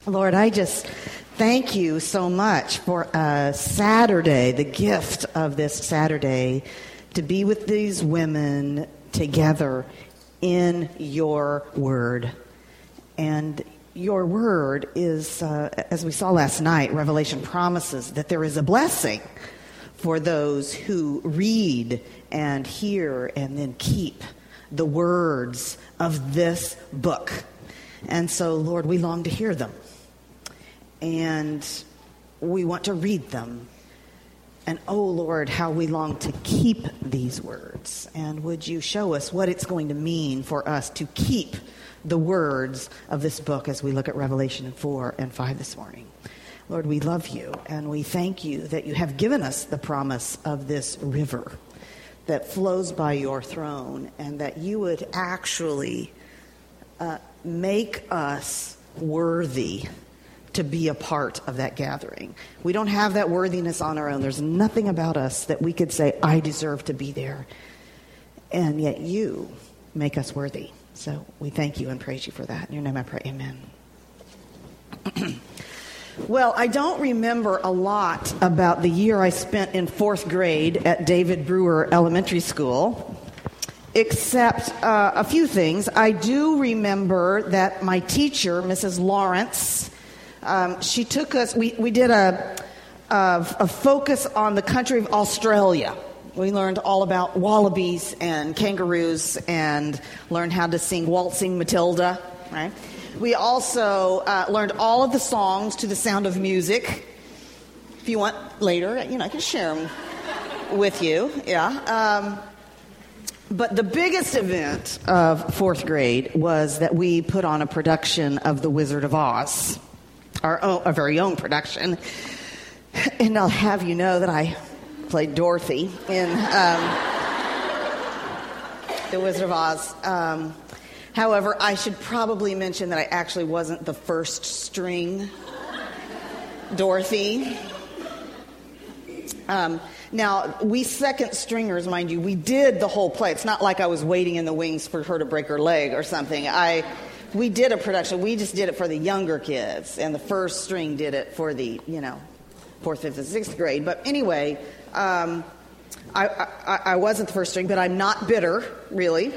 Lord, I just thank you so much for Saturday, the gift of this Saturday, to be with these women together in your word. And your word is, as we saw last night, Revelation promises that there is a blessing for those who read and hear and then keep the words of this book. And so, Lord, we long to hear them. And we want to read them. And, oh, Lord, how we long to keep these words. And would you show us what it's going to mean for us to keep the words of this book as we look at Revelation 4 and 5 this morning. Lord, we love you, and we thank you that you have given us the promise of this river that flows by your throne, and that you would actually make us worthy to be a part of that gathering. We don't have that worthiness on our own. There's nothing about us that we could say, I deserve to be there. And yet you make us worthy. So we thank you and praise you for that. In your name I pray, amen. Well, I don't remember a lot about the year I spent in 4th grade at David Brewer Elementary School, except a few things. I do remember that my teacher, Mrs. Lawrence, she took us, we did a focus on the country of Australia. We learned all about wallabies and kangaroos and learned how to sing Waltzing Matilda, right? We also learned all of the songs to the sound of music. If you want later, I can share them with you, yeah. But the biggest event of 4th grade was that we put on a production of The Wizard of Oz. Our very own production. And I'll have you know that I played Dorothy in The Wizard of Oz. However, I should probably mention that I actually wasn't the first string Dorothy. Now, we second stringers, mind you, we did the whole play. It's not like I was waiting in the wings for her to break her leg or something. We did a production. We just did it for the younger kids, and the first string did it for the, 4th, 5th, and 6th grade. But anyway, I wasn't the first string, but I'm not bitter, really.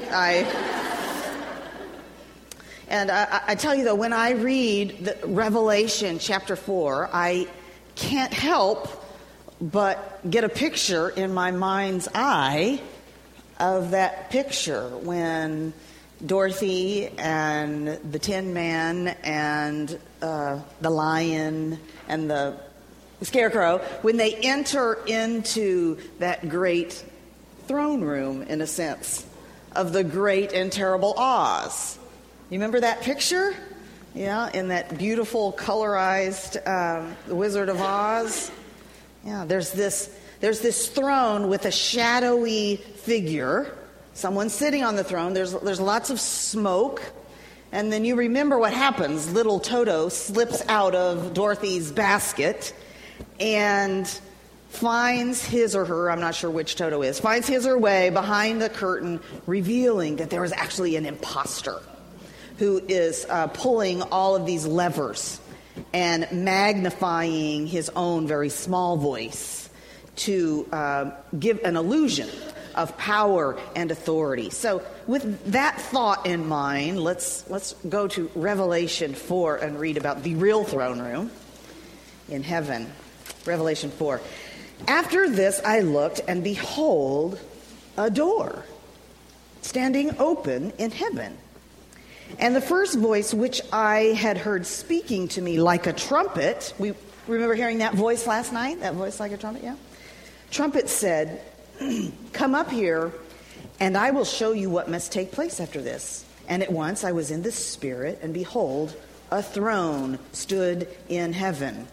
And I tell you, though, when I read the Revelation chapter 4, I can't help but get a picture in my mind's eye of that picture when Dorothy and the Tin Man and the Lion and the Scarecrow, when they enter into that great throne room, in a sense, of the great and terrible Oz. You remember that picture? Yeah, in that beautiful colorized The Wizard of Oz. Yeah, there's this throne with a shadowy figure. Someone sitting on the throne. There's lots of smoke. And then you remember what happens. Little Toto slips out of Dorothy's basket and finds his or her, I'm not sure which Toto is, finds his or her way behind the curtain, revealing that there is actually an imposter who is pulling all of these levers and magnifying his own very small voice to give an illusion of power and authority. So with that thought in mind, let's go to Revelation 4 and read about the real throne room in heaven. Revelation 4. After this I looked, and behold, a door standing open in heaven. And the first voice which I had heard speaking to me like a trumpet, we remember hearing that voice last night? That voice like a trumpet, yeah? Trumpet said, come up here, and I will show you what must take place after this. And at once I was in the Spirit, and behold, a throne stood in heaven,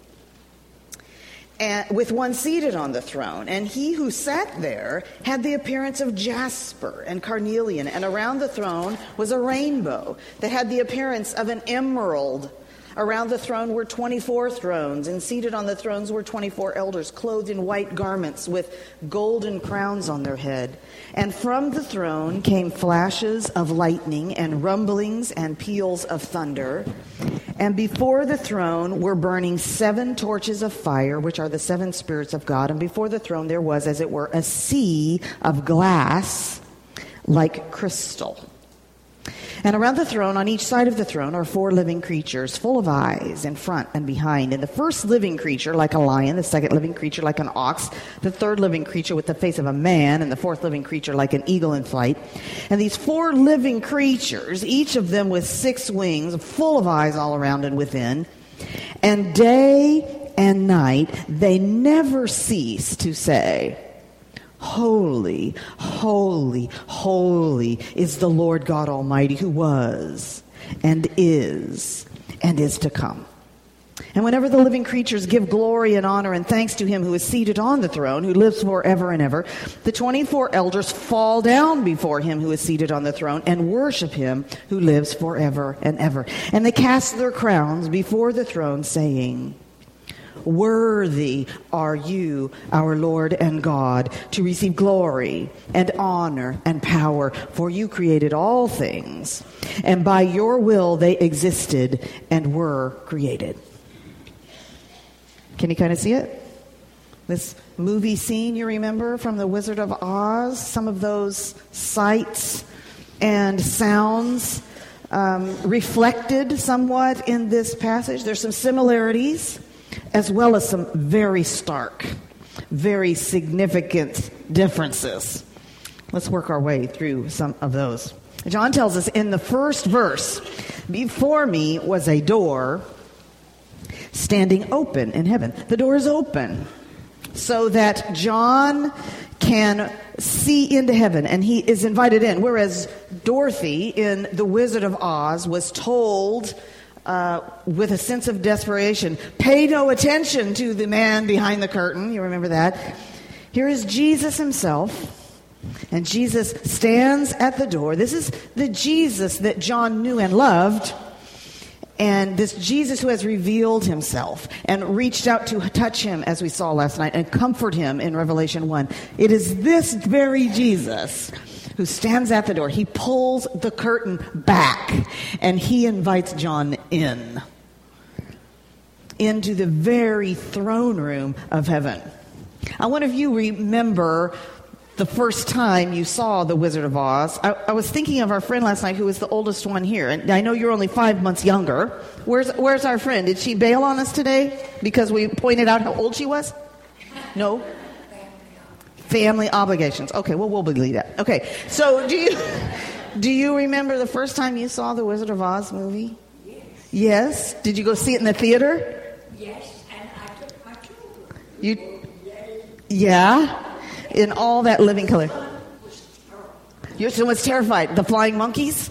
and with one seated on the throne. And he who sat there had the appearance of jasper and carnelian, and around the throne was a rainbow that had the appearance of an emerald. Around the throne were 24 thrones, and seated on the thrones were 24 elders, clothed in white garments with golden crowns on their head. And from the throne came flashes of lightning and rumblings and peals of thunder. And before the throne were burning 7 torches of fire, which are the 7 spirits of God. And before the throne there was, as it were, a sea of glass like crystal. And around the throne, on each side of the throne, are 4 living creatures, full of eyes, in front and behind. And the first living creature, like a lion, the second living creature, like an ox, the third living creature with the face of a man, and the fourth living creature, like an eagle in flight. And these 4 living creatures, each of them with 6 wings, full of eyes all around and within, and day and night, they never cease to say, "Holy, holy, holy is the Lord God Almighty, who was and is to come." And whenever the living creatures give glory and honor and thanks to him who is seated on the throne, who lives forever and ever, the 24 elders fall down before him who is seated on the throne and worship him who lives forever and ever. And they cast their crowns before the throne, saying, "Worthy are you, our Lord and God, to receive glory and honor and power, for you created all things, and by your will they existed and were created." Can you kind of see it? This movie scene you remember from The Wizard of Oz, some of those sights and sounds reflected somewhat in this passage. There's some similarities, as well as some very stark, very significant differences. Let's work our way through some of those. John tells us in the first verse, "Before me was a door standing open in heaven." The door is open so that John can see into heaven, and he is invited in. Whereas Dorothy in The Wizard of Oz was told with a sense of desperation, "Pay no attention to the man behind the curtain." You remember that? Here is Jesus himself, and Jesus stands at the door. This is the Jesus that John knew and loved, and this Jesus who has revealed himself and reached out to touch him, as we saw last night, and comfort him in Revelation 1. It is this very Jesus who stands at the door. He pulls the curtain back, and he invites John into the very throne room of heaven. I wonder if you remember the first time you saw The Wizard of Oz. I was thinking of our friend last night, who was the oldest one here, and I know you're only 5 months younger. Where's our friend? Did she bail on us today because we pointed out how old she was? No? Family obligations. Okay, well, we'll believe that. Okay, so do you remember the first time you saw the Wizard of Oz movie? Yes. Yes? Did you go see it in the theater? Yes, and I took my children. Yeah? In all that living color. Your son was terrified. The flying monkeys?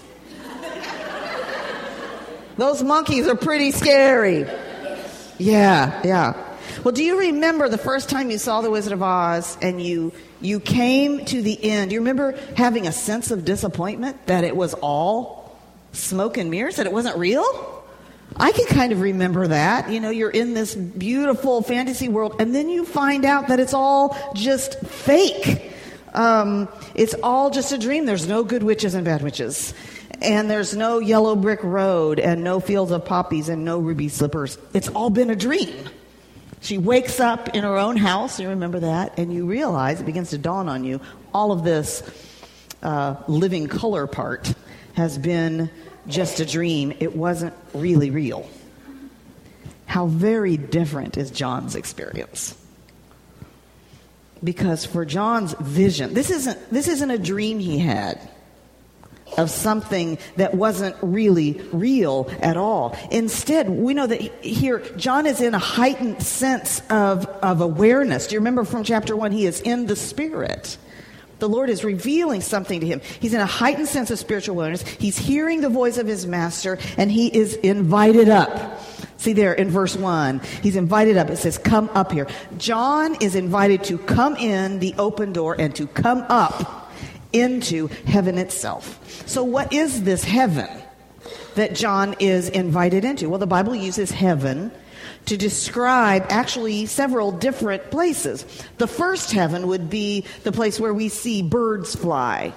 Those monkeys are pretty scary. Yeah. Well, do you remember the first time you saw The Wizard of Oz and you came to the end? Do you remember having a sense of disappointment that it was all smoke and mirrors, that it wasn't real? I can kind of remember that. You know, you're in this beautiful fantasy world, and then you find out that it's all just fake. It's all just a dream. There's no good witches and bad witches. And there's no yellow brick road and no fields of poppies and no ruby slippers. It's all been a dream. She wakes up in her own house, you remember that, and you realize, it begins to dawn on you, all of this living color part has been just a dream. It wasn't really real. How very different is John's experience. Because for John's vision, this isn't a dream he had of something that wasn't really real at all. Instead, we know that here, John is in a heightened sense of awareness. Do you remember from chapter 1? He is in the Spirit. The Lord is revealing something to him. He's in a heightened sense of spiritual awareness. He's hearing the voice of his master, and he is invited up. See there in verse 1, he's invited up. It says, "Come up here." John is invited to come in the open door and to come up into heaven itself. So what is this heaven that John is invited into? Well, the Bible uses heaven to describe actually several different places. The first heaven would be the place where we see birds fly.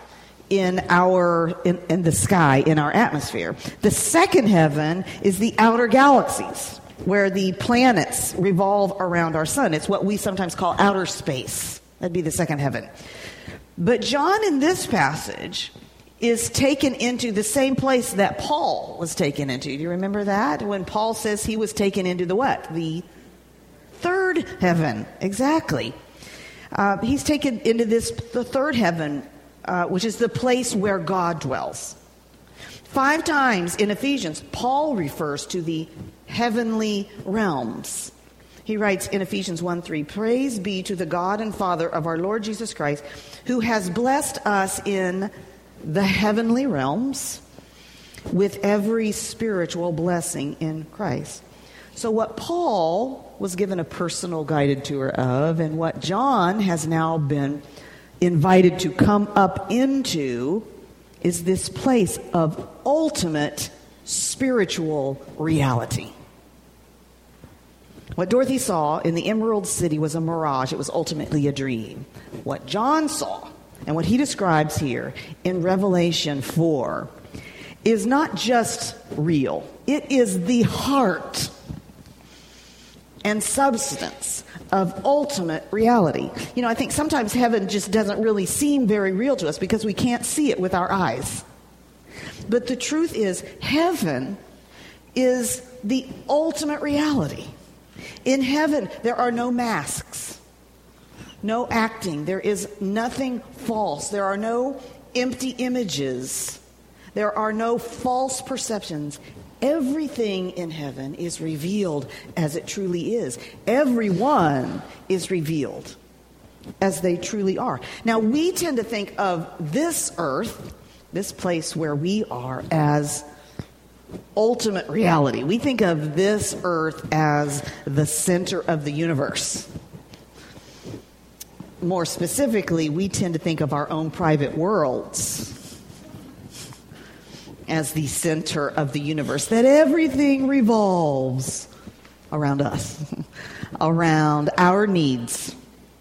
in the sky, in our atmosphere. The second heaven is the outer galaxies, where the planets revolve around our sun. It's what we sometimes call outer space. That'd be the second heaven. But John in this passage is taken into the same place that Paul was taken into. Do you remember that? When Paul says he was taken into the what? The third heaven. Exactly. He's taken into the third heaven, which is the place where God dwells. 5 times in Ephesians, Paul refers to the heavenly realms. He writes in Ephesians 1:3, "Praise be to the God and Father of our Lord Jesus Christ, who has blessed us in the heavenly realms with every spiritual blessing in Christ." So what Paul was given a personal guided tour of, and what John has now been invited to come up into, is this place of ultimate spiritual reality. What Dorothy saw in the Emerald City was a mirage. It was ultimately a dream. What John saw, and what he describes here in Revelation 4, is not just real. It is the heart and substance of ultimate reality. You know, I think sometimes heaven just doesn't really seem very real to us because we can't see it with our eyes. But the truth is, heaven is the ultimate reality. In heaven, there are no masks, no acting. There is nothing false. There are no empty images. There are no false perceptions. Everything in heaven is revealed as it truly is. Everyone is revealed as they truly are. Now, we tend to think of this earth, this place where we are, as ultimate reality. We think of this earth as the center of the universe. More specifically, we tend to think of our own private worlds as the center of the universe, that everything revolves around us, around our needs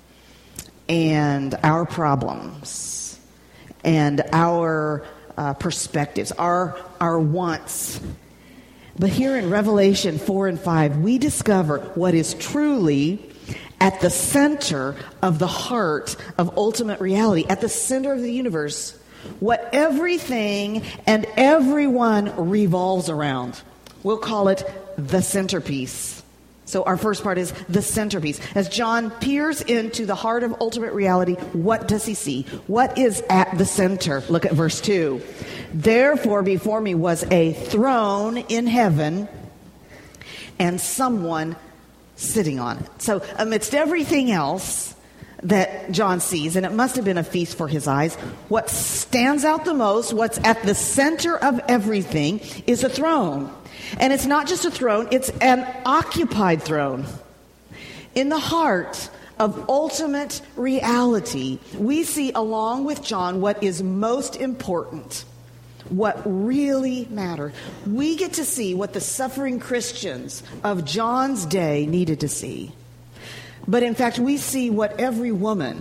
and our problems and our perspectives, our wants. But here in Revelation 4 and 5, we discover what is truly at the center of the heart of ultimate reality, at the center of the universe, what everything and everyone revolves around. We'll call it the centerpiece. So our first part is the centerpiece. As John peers into the heart of ultimate reality, what does he see? What is at the center? Look at verse 2. "Therefore before me was a throne in heaven, and someone sitting on it." So amidst everything else that John sees, and it must have been a feast for his eyes, what stands out the most, what's at the center of everything, is a throne. And it's not just a throne, it's an occupied throne. In the heart of ultimate reality, we see, along with John, what is most important, what really mattered. We get to see what the suffering Christians of John's day needed to see. But in fact, we see what every woman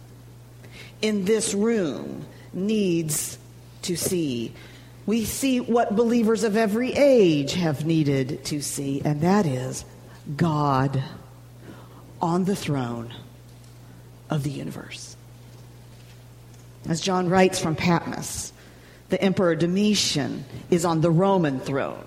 in this room needs to see. We see what believers of every age have needed to see, and that is God on the throne of the universe. As John writes from Patmos, the Emperor Domitian is on the Roman throne.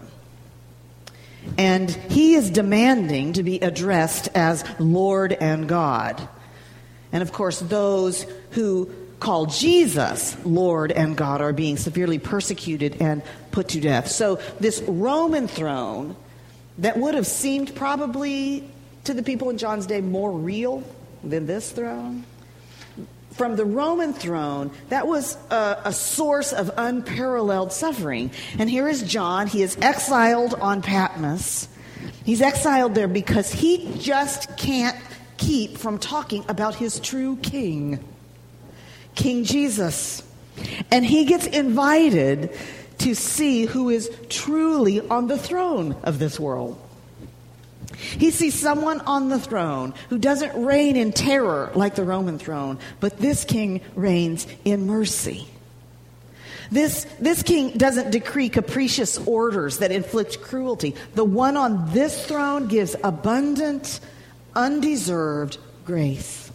And he is demanding to be addressed as Lord and God. And of course, those who call Jesus Lord and God are being severely persecuted and put to death. So this Roman throne that would have seemed probably to the people in John's day more real than this throne, from the Roman throne, that was a source of unparalleled suffering. And here is John. He is exiled on Patmos. He's exiled there because he just can't keep from talking about his true king, King Jesus. And he gets invited to see who is truly on the throne of this world. He sees someone on the throne who doesn't reign in terror like the Roman throne, but this king reigns in mercy. This king doesn't decree capricious orders that inflict cruelty. The one on this throne gives abundant, undeserved grace.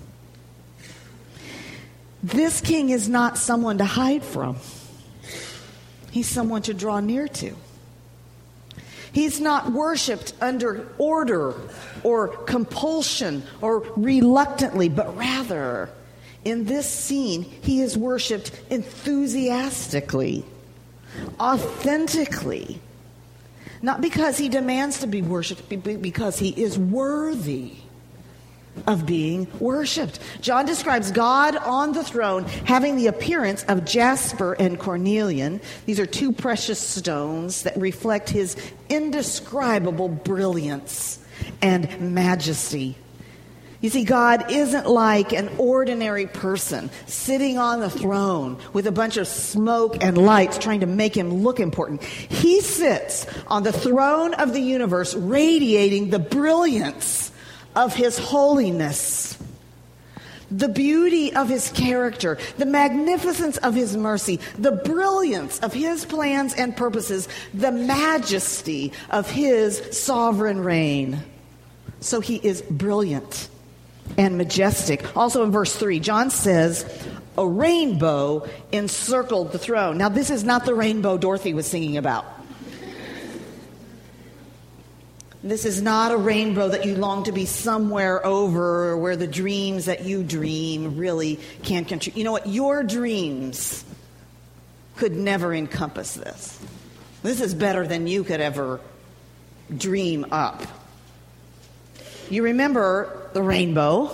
This king is not someone to hide from. He's someone to draw near to. He's not worshipped under order or compulsion or reluctantly, but rather, in this scene, he is worshipped enthusiastically, authentically. Not because he demands to be worshipped, but because he is worthy of being worshipped. John describes God on the throne having the appearance of jasper and cornelian. These are two precious stones that reflect his indescribable brilliance and majesty. You see, God isn't like an ordinary person sitting on the throne with a bunch of smoke and lights trying to make him look important. He sits on the throne of the universe, radiating the brilliance of his holiness, the beauty of his character, the magnificence of his mercy, the brilliance of his plans and purposes, the majesty of his sovereign reign. So he is brilliant and majestic. Also in verse 3, John says, a rainbow encircled the throne. Now, this is not the rainbow Dorothy was singing about. This is not a rainbow that you long to be somewhere over where the dreams that you dream really can't contribute. You know what? Your dreams could never encompass this. This is better than you could ever dream up. You remember the rainbow.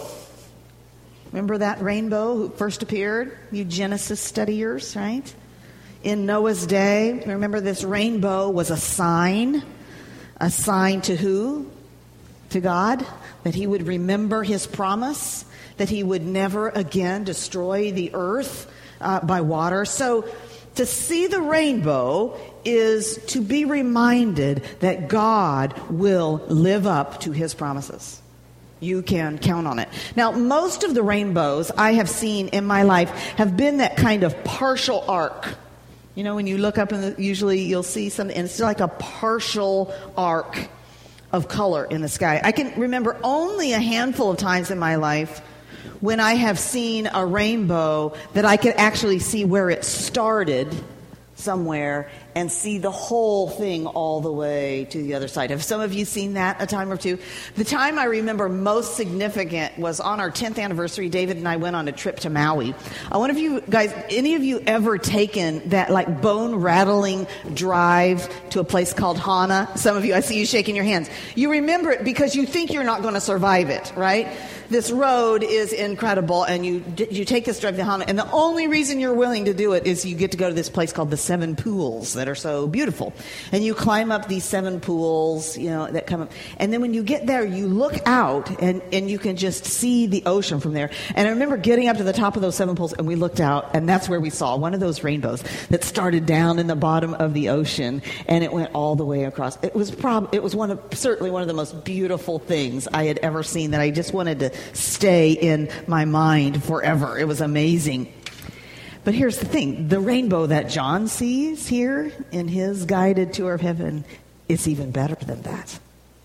Remember that rainbow who first appeared? You Genesis studiers, right? In Noah's day, remember this rainbow was a sign. A sign to who? To God. That he would remember his promise. That he would never again destroy the earth by water. So to see the rainbow is to be reminded that God will live up to his promises. You can count on it. Now, most of the rainbows I have seen in my life have been that kind of partial arc. You know, when you look up, usually you'll see something, and it's like a partial arc of color in the sky. I can remember only a handful of times in my life when I have seen a rainbow that I could actually see where it started somewhere and see the whole thing all the way to the other side. Have some of you seen that a time or two? The time I remember most significant was on our 10th anniversary. David and I went on a trip to Maui. I wonder if you guys, any of you ever taken that like bone-rattling drive to a place called Hana? Some of you, I see you shaking your hands. You remember it because you think you're not going to survive it, right? This road is incredible, and you take this drive to Hana, and the only reason you're willing to do it is you get to go to this place called the Seven Pools that are so beautiful. And you climb up these 7 pools, you know, that come up. And then when you get there, you look out, and you can just see the ocean from there. And I remember getting up to the top of those 7 pools, and we looked out, and that's where we saw one of those rainbows that started down in the bottom of the ocean, and it went all the way across. It was certainly one of the most beautiful things I had ever seen that I just wanted to stay in my mind forever. It was amazing. But here's the thing. The rainbow that John sees here in his guided tour of heaven is even better than that.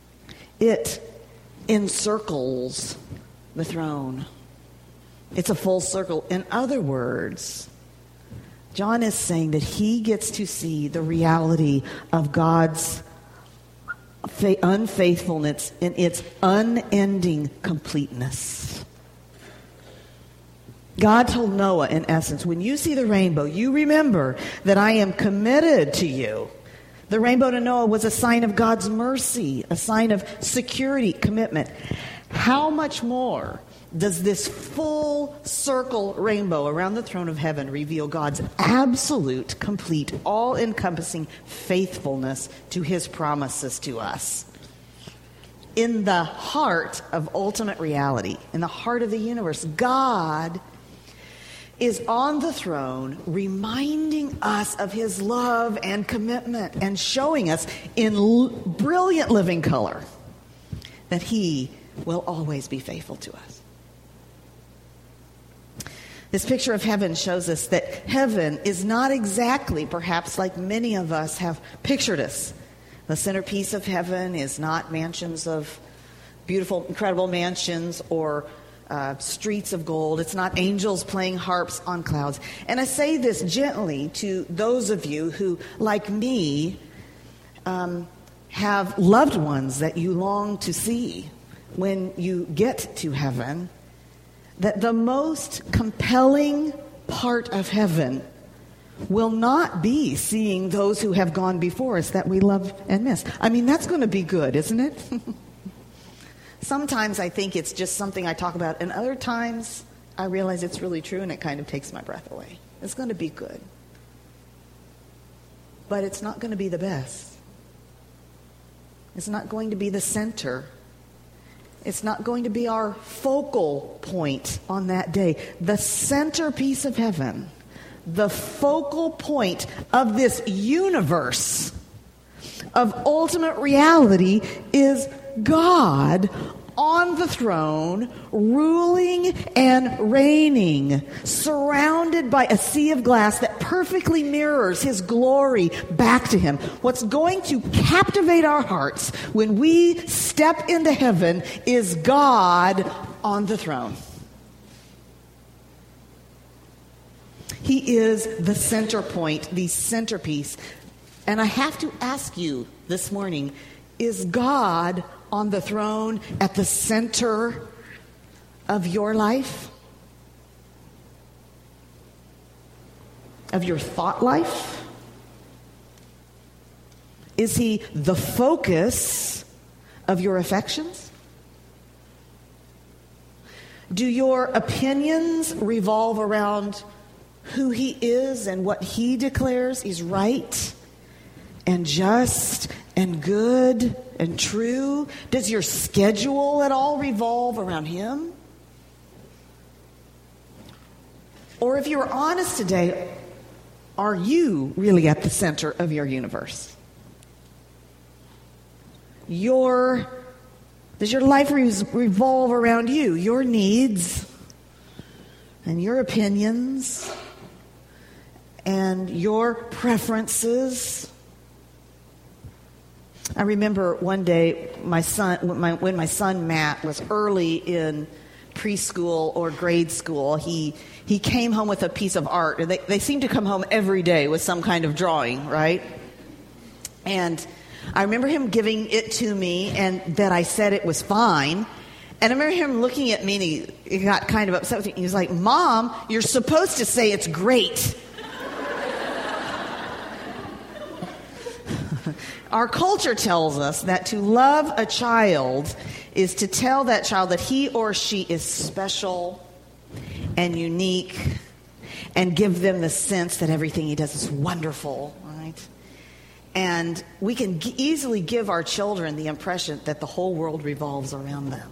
It encircles the throne. It's a full circle. In other words, John is saying that he gets to see the reality of God's unfaithfulness in its unending completeness. God told Noah, in essence, when you see the rainbow, you remember that I am committed to you. The rainbow to Noah was a sign of God's mercy, a sign of security, commitment. How much more does this full circle rainbow around the throne of heaven reveal God's absolute, complete, all-encompassing faithfulness to his promises to us? In the heart of ultimate reality, in the heart of the universe, God is on the throne reminding us of his love and commitment and showing us in brilliant living color that he will always be faithful to us. This picture of heaven shows us that heaven is not exactly, perhaps, like many of us have pictured us. The centerpiece of heaven is not mansions of beautiful, incredible mansions or streets of gold. It's not angels playing harps on clouds. And I say this gently to those of you who, like me, have loved ones that you long to see when you get to heaven, that the most compelling part of heaven will not be seeing those who have gone before us that we love and miss. I mean, that's going to be good, isn't it? Sometimes I think it's just something I talk about, and other times I realize it's really true, and it kind of takes my breath away. It's going to be good. But it's not going to be the best. It's not going to be the center. It's not going to be our focal point on that day. The centerpiece of heaven, the focal point of this universe of ultimate reality, is God on the throne, ruling and reigning, surrounded by a sea of glass that perfectly mirrors his glory back to him. What's going to captivate our hearts when we step into heaven is God on the throne. He is the center point, the centerpiece. And I have to ask you this morning, is God on the throne at the center of your life? Of your thought life? Is he the focus of your affections? Do your opinions revolve around who he is and what he declares is right and just and good and true? Does your schedule at all revolve around him? Or if you're honest today, are you really at the center of your universe? Does your life revolve around you, your needs and your opinions and your preferences? I remember one day when my son Matt was early in preschool or grade school, he came home with a piece of art. They seem to come home every day with some kind of drawing, right? And I remember him giving it to me and that I said it was fine. And I remember him looking at me and he got kind of upset with me. He was like, "Mom, you're supposed to say it's great." Our culture tells us that to love a child is to tell that child that he or she is special and unique and give them the sense that everything he does is wonderful, right? And we can easily give our children the impression that the whole world revolves around them.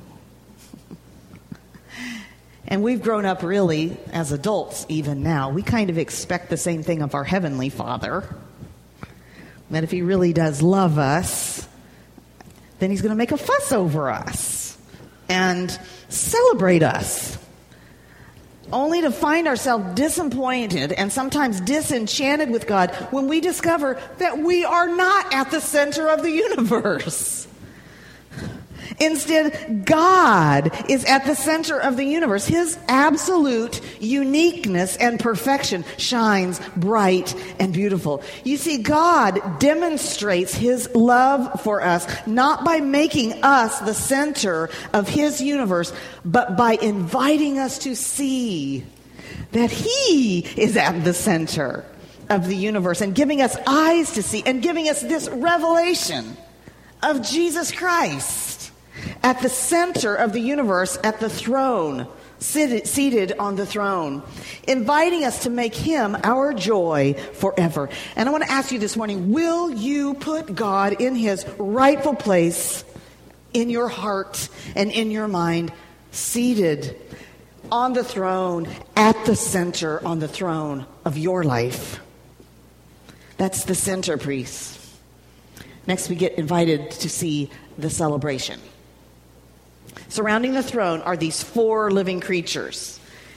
And we've grown up really, as adults even now, we kind of expect the same thing of our Heavenly Father. That if he really does love us, then he's going to make a fuss over us and celebrate us, only to find ourselves disappointed and sometimes disenchanted with God when we discover that we are not at the center of the universe. Instead, God is at the center of the universe. His absolute uniqueness and perfection shines bright and beautiful. You see, God demonstrates his love for us not by making us the center of his universe, but by inviting us to see that he is at the center of the universe and giving us eyes to see and giving us this revelation of Jesus Christ at the center of the universe, at the throne, seated on the throne, inviting us to make him our joy forever. And I want to ask you this morning, will you put God in his rightful place in your heart and in your mind, seated on the throne, at the center, on the throne of your life? That's the centerpiece. Next, we get invited to see the celebration. Surrounding the throne are these four living creatures.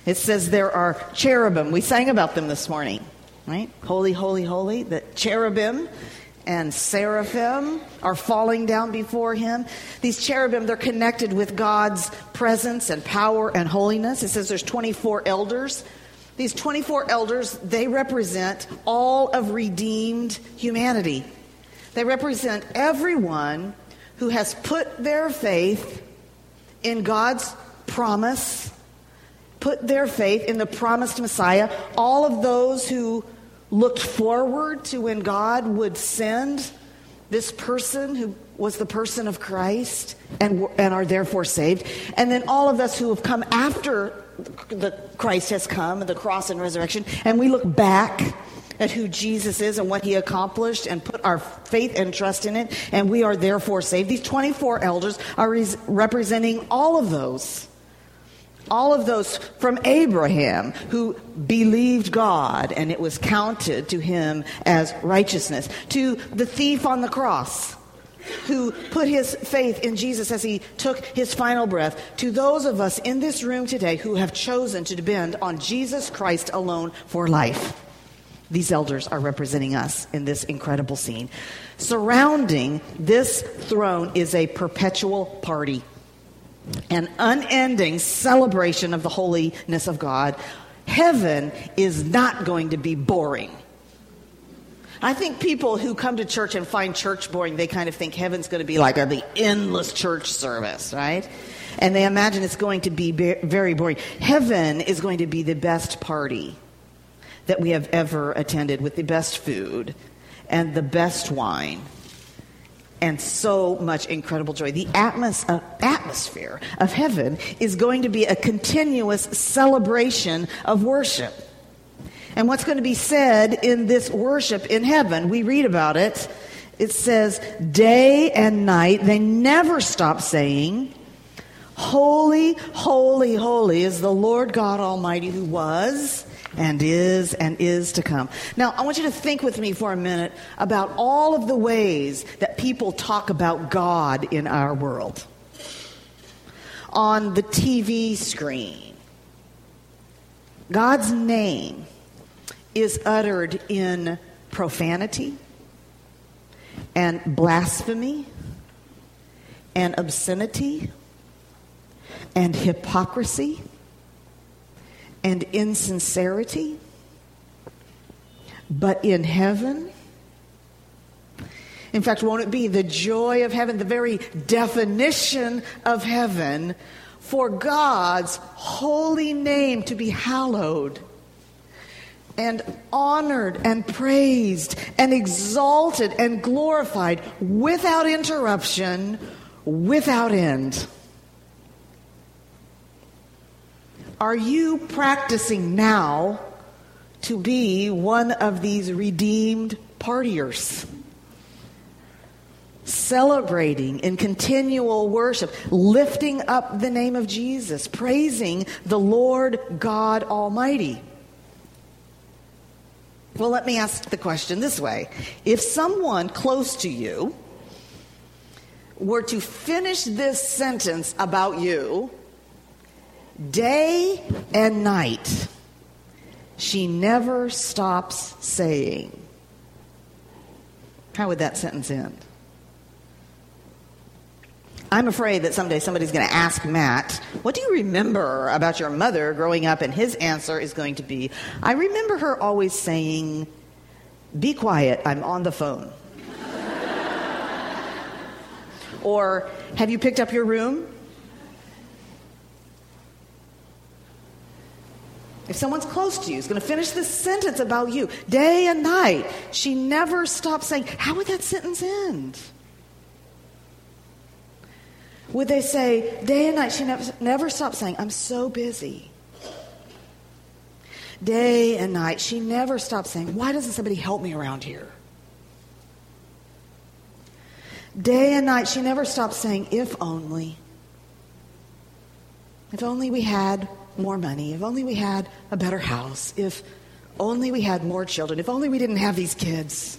It says there are cherubim. We sang about them this morning, right? Holy, holy, holy. The cherubim and seraphim are falling down before him. These cherubim, they're connected with God's presence and power and holiness. It says there's 24 elders. These 24 elders, they represent all of redeemed humanity. They represent everyone who has put their faith in God's promise, put their faith in the promised Messiah. All of those who looked forward to when God would send this person who was the person of Christ and are therefore saved. And then all of us who have come after the Christ has come, the cross and resurrection, and we look back at who Jesus is and what he accomplished and put our faith and trust in it, and we are therefore saved. These 24 elders are representing all of those from Abraham who believed God and it was counted to him as righteousness, to the thief on the cross who put his faith in Jesus as he took his final breath, to those of us in this room today who have chosen to depend on Jesus Christ alone for life. These elders are representing us in this incredible scene. Surrounding this throne is a perpetual party, an unending celebration of the holiness of God. Heaven is not going to be boring. I think people who come to church and find church boring, they kind of think heaven's going to be like the endless church service, right? And they imagine it's going to be very boring. Heaven is going to be the best party that we have ever attended, with the best food and the wine and so much incredible joy. The atmosphere of heaven is going to be a continuous celebration of worship. And what's going to be said in this worship in heaven, we read about it. It says, day and night, they never stop saying, holy, holy, holy is the Lord God Almighty, who was and is to come. Now, I want you to think with me for a minute about all of the ways that people talk about God in our world. On the TV screen, God's name is uttered in profanity and blasphemy and obscenity and hypocrisy and insincerity. But in heaven, in fact, won't it be the joy of heaven, the very definition of heaven, for God's holy name to be hallowed and honored and praised and exalted and glorified without interruption, without end. Are you practicing now to be one of these redeemed partiers? Celebrating in continual worship, lifting up the name of Jesus, praising the Lord God Almighty. Well, let me ask the question this way. If someone close to you were to finish this sentence about you, day and night, she never stops saying, how would that sentence end? I'm afraid that someday somebody's going to ask Matt, what do you remember about your mother growing up? And his answer is going to be, I remember her always saying, be quiet, I'm on the phone. Or, have you picked up your room? If someone's close to you is going to finish this sentence about you, day and night, she never stops saying, how would that sentence end? Would they say, day and night, she never stops saying, I'm so busy. Day and night, she never stops saying, why doesn't somebody help me around here? Day and night, she never stops saying, if only. If only we had more money. If only we had a better house. If only we had more children. If only we didn't have these kids.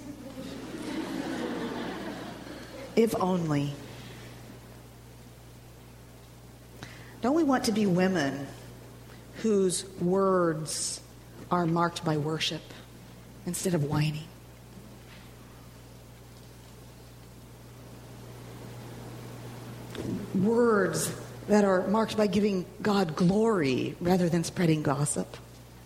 If only. Don't we want to be women whose words are marked by worship instead of whining. Words that are marked by giving God glory rather than spreading gossip.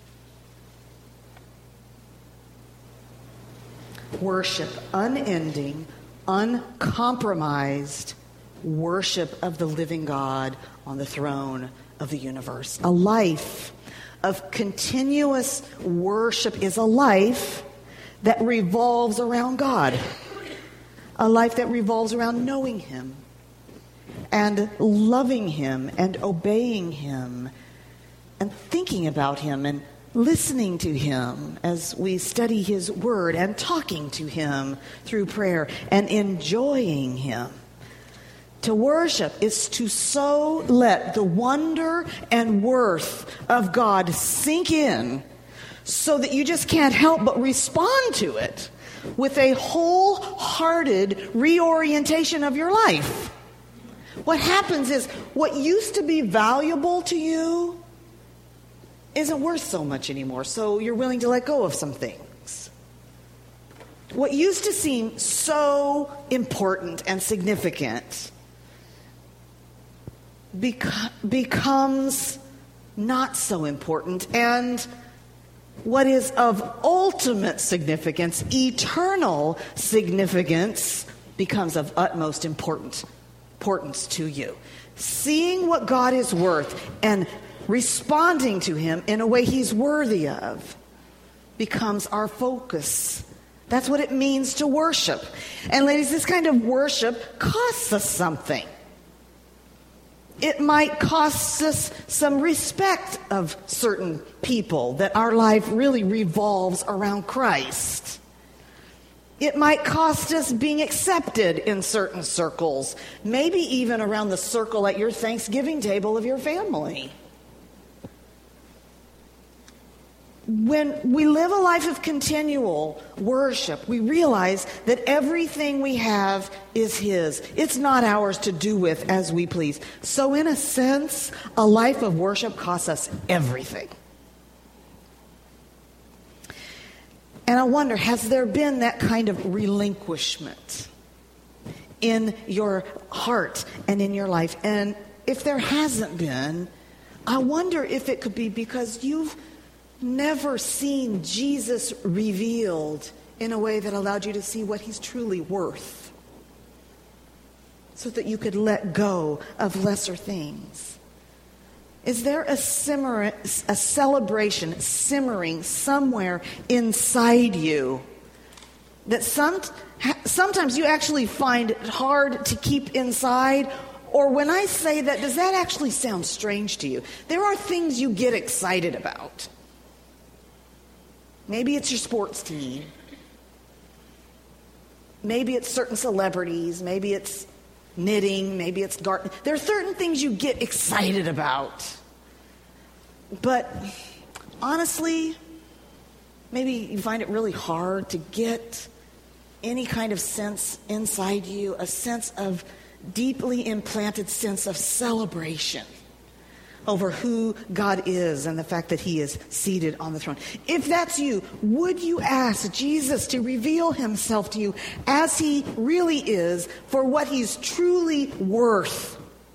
Worship, unending, uncompromised worship of the living God on the throne of the universe. A life of continuous worship is a life that revolves around God. A life that revolves around knowing Him and loving Him and obeying Him and thinking about Him and listening to Him as we study His Word and talking to Him through prayer and enjoying Him. To worship is to so let the wonder and worth of God sink in so that you just can't help but respond to it with a wholehearted reorientation of your life. What happens is what used to be valuable to you isn't worth so much anymore, so you're willing to let go of some things. What used to seem so important and significant becomes not so important, and what is of ultimate significance, eternal significance, becomes of utmost importance to you. Seeing what God is worth and responding to Him in a way He's worthy of becomes our focus. That's what it means to worship. And ladies, this kind of worship costs us something. It might cost us some respect of certain people, that our life really revolves around Christ. It might cost us being accepted in certain circles, maybe even around the circle at your Thanksgiving table of your family. When we live a life of continual worship, we realize that everything we have is His. It's not ours to do with as we please. So in a sense, a life of worship costs us everything. And I wonder, has there been that kind of relinquishment in your heart and in your life? And if there hasn't been, I wonder if it could be because you've never seen Jesus revealed in a way that allowed you to see what He's truly worth, so that you could let go of lesser things. Is there a celebration simmering somewhere inside you that sometimes you actually find it hard to keep inside? Or when I say that, does that actually sound strange to you? There are things you get excited about. Maybe it's your sports team. Maybe it's certain celebrities. Maybe it's knitting. Maybe it's gardening. There are certain things you get excited about. But honestly, maybe you find it really hard to get any kind of sense inside you, a sense of deeply implanted sense of celebration over who God is and the fact that He is seated on the throne. If that's you, would you ask Jesus to reveal Himself to you as He really is, for what He's truly worth?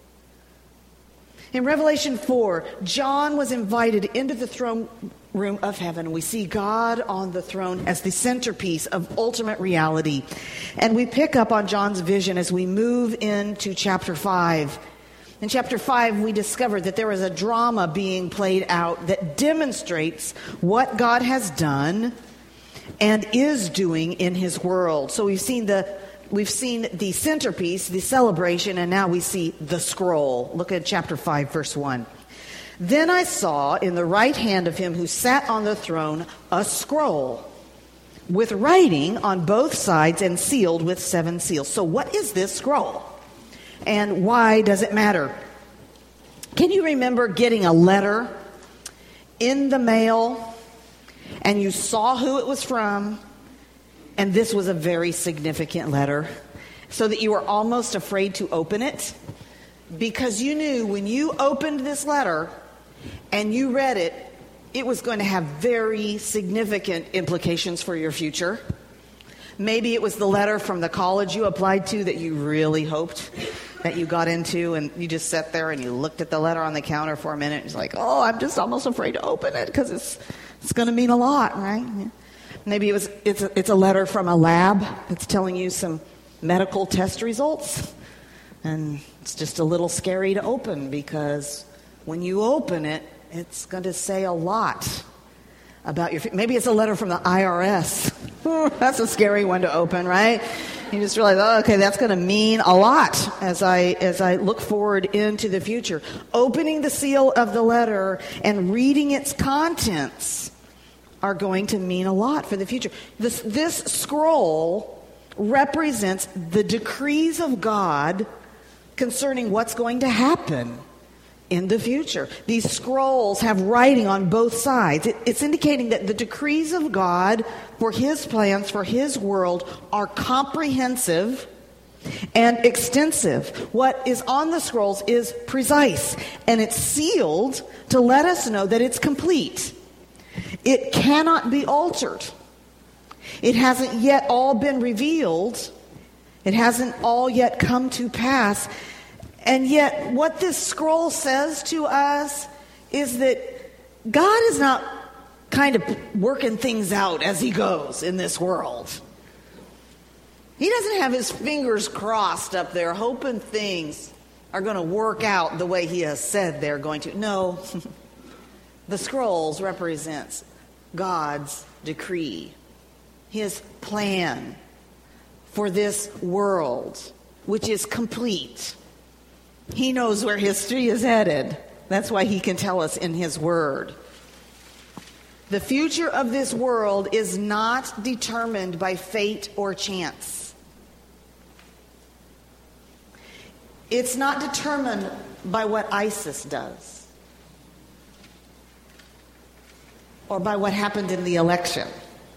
In Revelation 4, John was invited into the throne room of heaven. We see God on the throne as the centerpiece of ultimate reality. And we pick up on John's vision as we move into chapter 5. In chapter 5, we discover that there is a drama being played out that demonstrates what God has done and is doing in His world. So we've seen the centerpiece, the celebration, and now we see the scroll. Look at chapter 5, verse 1. Then I saw in the right hand of Him who sat on the throne a scroll with writing on both sides and sealed with 7 seals. So what is this scroll? And why does it matter? Can you remember getting a letter in the mail and you saw who it was from, and this was a very significant letter, so that you were almost afraid to open it? Because you knew when you opened this letter and you read it, it was going to have very significant implications for your future. Maybe it was the letter from the college you applied to that you really hoped that you got into, and you just sat there and you looked at the letter on the counter for a minute. It's like, oh, I'm just almost afraid to open it because it's going to mean a lot, right? Yeah. Maybe it's a letter from a lab that's telling you some medical test results, and it's just a little scary to open because when you open it, it's going to say a lot about your... Maybe it's a letter from the IRS. That's a scary one to open, right? You just realize, oh, okay, that's going to mean a lot as I look forward into the future. Opening the seal of the letter and reading its contents are going to mean a lot for the future. This scroll represents the decrees of God concerning what's going to happen in the future. These scrolls have writing on both sides. It's indicating that the decrees of God for His plans, for His world, are comprehensive and extensive. What is on the scrolls is precise, and it's sealed to let us know that it's complete. It cannot be altered. It hasn't yet all been revealed. It hasn't all yet come to pass. And yet, what this scroll says to us is that God is not kind of working things out as He goes in this world. He doesn't have His fingers crossed up there hoping things are going to work out the way He has said they're going to. No, the scrolls represents God's decree, His plan for this world, which is complete. He knows where history is headed. That's why He can tell us in His Word. The future of this world is not determined by fate or chance. It's not determined by what ISIS does or by what happened in the election.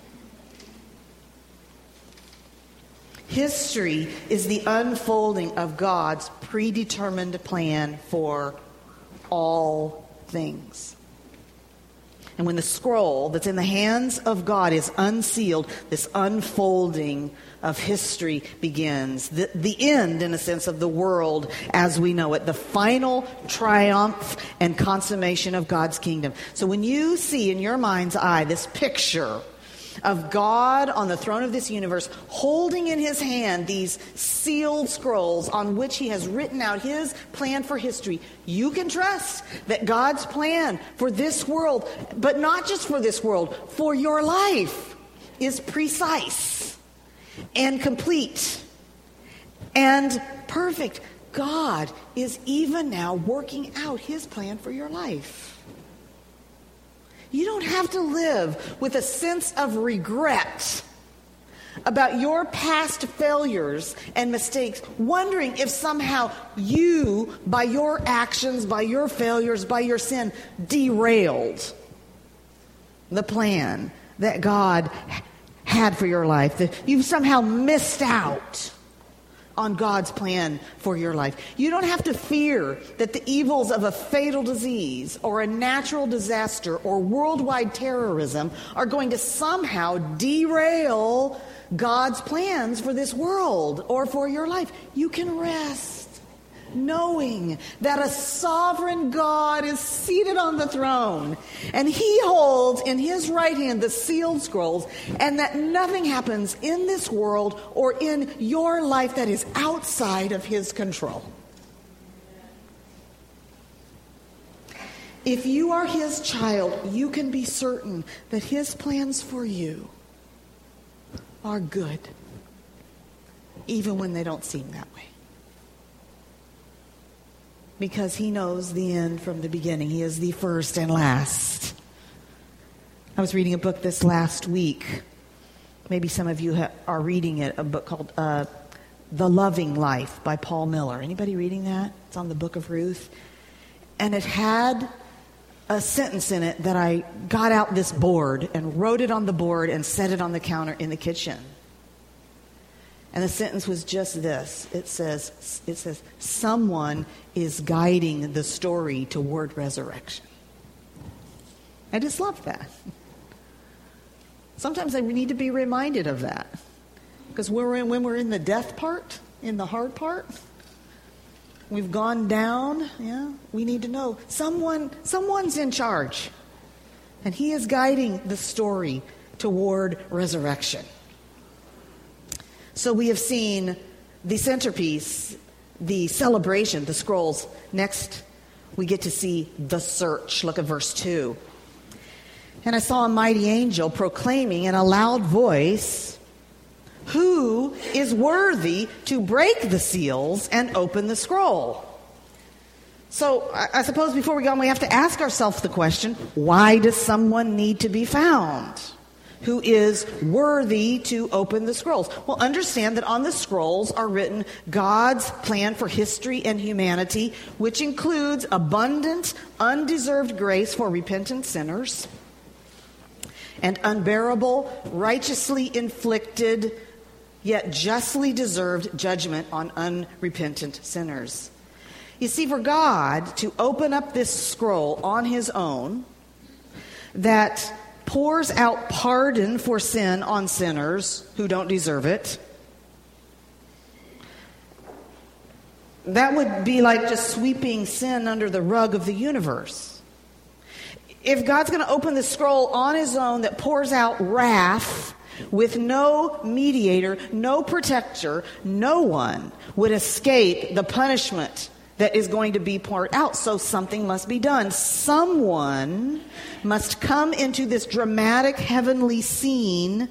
History is the unfolding of God's predetermined plan for all things. And when the scroll that's in the hands of God is unsealed, this unfolding of history begins. The end, in a sense, of the world as we know it. The final triumph and consummation of God's kingdom. So when you see in your mind's eye this picture of God on the throne of this universe, holding in His hand these sealed scrolls on which He has written out His plan for history, you can trust that God's plan for this world, but not just for this world, for your life, is precise and complete and perfect. God is even now working out His plan for your life. You don't have to live with a sense of regret about your past failures and mistakes, wondering if somehow you, by your actions, by your failures, by your sin, derailed the plan that God had for your life, that you've somehow missed out on God's plan for your life. You don't have to fear that the evils of a fatal disease or a natural disaster or worldwide terrorism are going to somehow derail God's plans for this world or for your life. You can rest knowing that a sovereign God is seated on the throne and He holds in His right hand the sealed scrolls, and that nothing happens in this world or in your life that is outside of His control. If you are His child, you can be certain that His plans for you are good, even when they don't seem that way. Because He knows the end from the beginning. He is the first and last. I was reading a book this last week. Maybe some of you are reading it, a book called The Loving Life by Paul Miller. Anybody reading that? It's on the Book of Ruth. And it had a sentence in it that I got out this board and wrote it on the board and set it on the counter in the kitchen. And the sentence was just this. It says, someone is guiding the story toward resurrection. I just love that. Sometimes I need to be reminded of that. Because when we're in the death part, in the hard part, we've gone down, we need to know someone's in charge. And he is guiding the story toward resurrection. So we have seen the centerpiece, the celebration, the scrolls. Next, we get to see the search. Look at verse 2. And I saw a mighty angel proclaiming in a loud voice, "Who is worthy to break the seals and open the scroll?" So I suppose before we go on, we have to ask ourselves the question, why does someone need to be found who is worthy to open the scrolls? Well, understand that on the scrolls are written God's plan for history and humanity, which includes abundant, undeserved grace for repentant sinners and unbearable, righteously inflicted, yet justly deserved judgment on unrepentant sinners. You see, for God to open up this scroll on his own that pours out pardon for sin on sinners who don't deserve it, that would be like just sweeping sin under the rug of the universe. If God's going to open the scroll on his own that pours out wrath with no mediator, no protector, no one would escape the punishment that is going to be poured out. So something must be done. Someone must come into this dramatic heavenly scene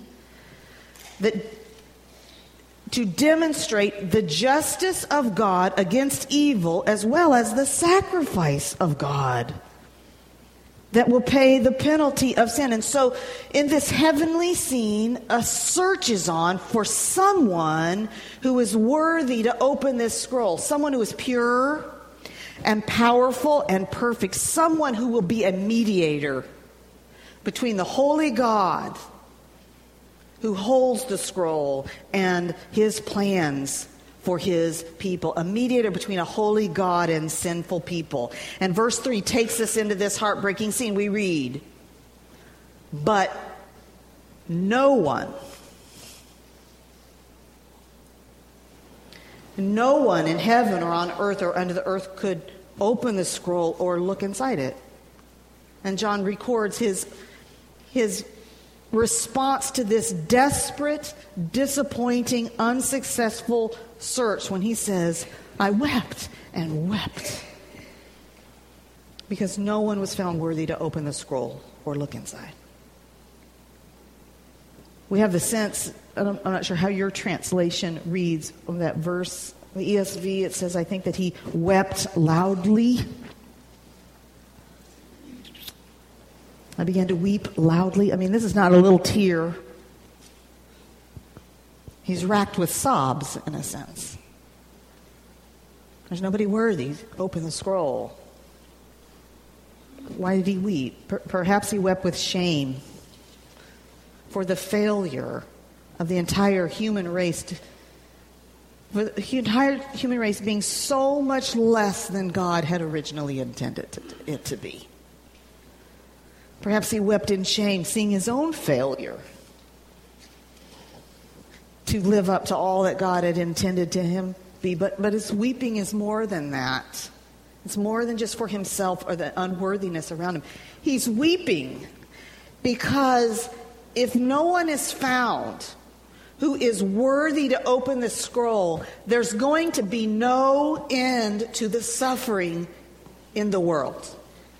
to demonstrate the justice of God against evil, as well as the sacrifice of God that will pay the penalty of sin. And so in this heavenly scene, a search is on for someone who is worthy to open this scroll. Someone who is pure and powerful and perfect. Someone who will be a mediator between the holy God who holds the scroll and his plans for his people, a mediator between a holy God and sinful people. And verse 3 takes us into this heartbreaking scene. We read, "But no one in heaven or on earth or under the earth could open the scroll or look inside it." And John records his response to this desperate, disappointing, unsuccessful search when he says, "I wept and wept," because no one was found worthy to open the scroll or look inside. We have the sense, I'm not sure how your translation reads on that verse. The ESV, it says, I think, that he wept loudly. I began to weep loudly. I mean, this is not a little tear. He's racked with sobs, in a sense. There's nobody worthy to open the scroll. Why did he weep? Perhaps he wept with shame for the failure of the entire human race, for the entire human race being so much less than God had originally intended it to be. Perhaps he wept in shame, seeing his own failure to live up to all that God had intended to him be. But his weeping is more than that. It's more than just for himself or the unworthiness around him. He's weeping because if no one is found who is worthy to open the scroll, there's going to be no end to the suffering in the world.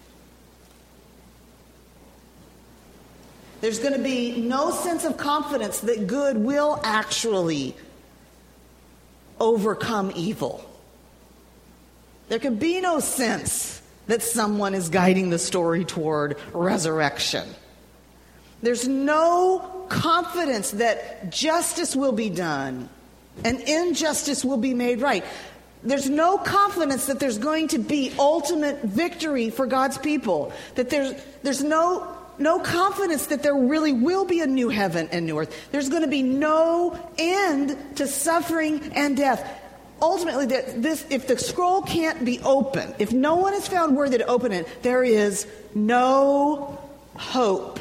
There's going to be no sense of confidence that good will actually overcome evil. There can be no sense that someone is guiding the story toward resurrection. There's no confidence that justice will be done and injustice will be made right. There's no confidence that there's going to be ultimate victory for God's people. That there's no confidence that there really will be a new heaven and new earth. There's going to be no end to suffering and death. Ultimately, if the scroll can't be opened, if no one is found worthy to open it, there is no hope.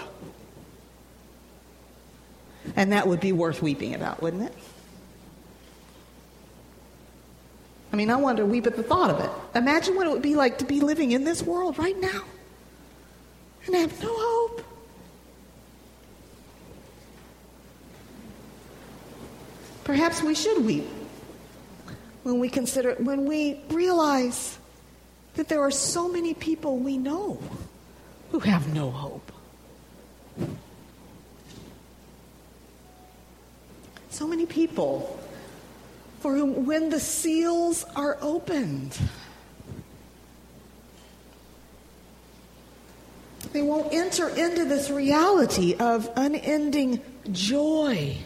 And that would be worth weeping about, wouldn't it? I mean, I want to weep at the thought of it. Imagine what it would be like to be living in this world right now and have no hope. Perhaps we should weep when we realize that there are so many people we know who have no hope. So many people for whom, when the seals are opened, they won't enter into this reality of unending joy.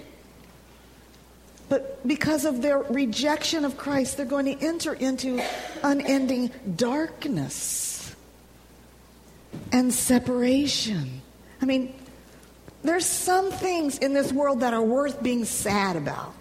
But because of their rejection of Christ, they're going to enter into unending darkness and separation. I mean, there's some things in this world that are worth being sad about.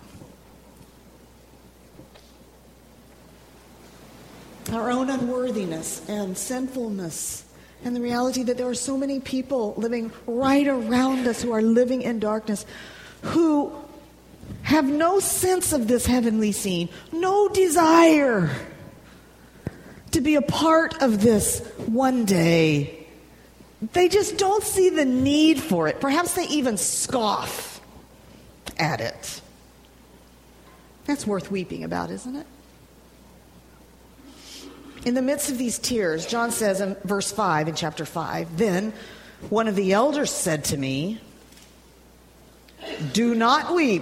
Our own unworthiness and sinfulness, and the reality that there are so many people living right around us who are living in darkness, who have no sense of this heavenly scene, no desire to be a part of this one day. They just don't see the need for it. Perhaps they even scoff at it. That's worth weeping about, isn't it? In the midst of these tears, John says in verse 5 in chapter 5, "Then one of the elders said to me, 'Do not weep.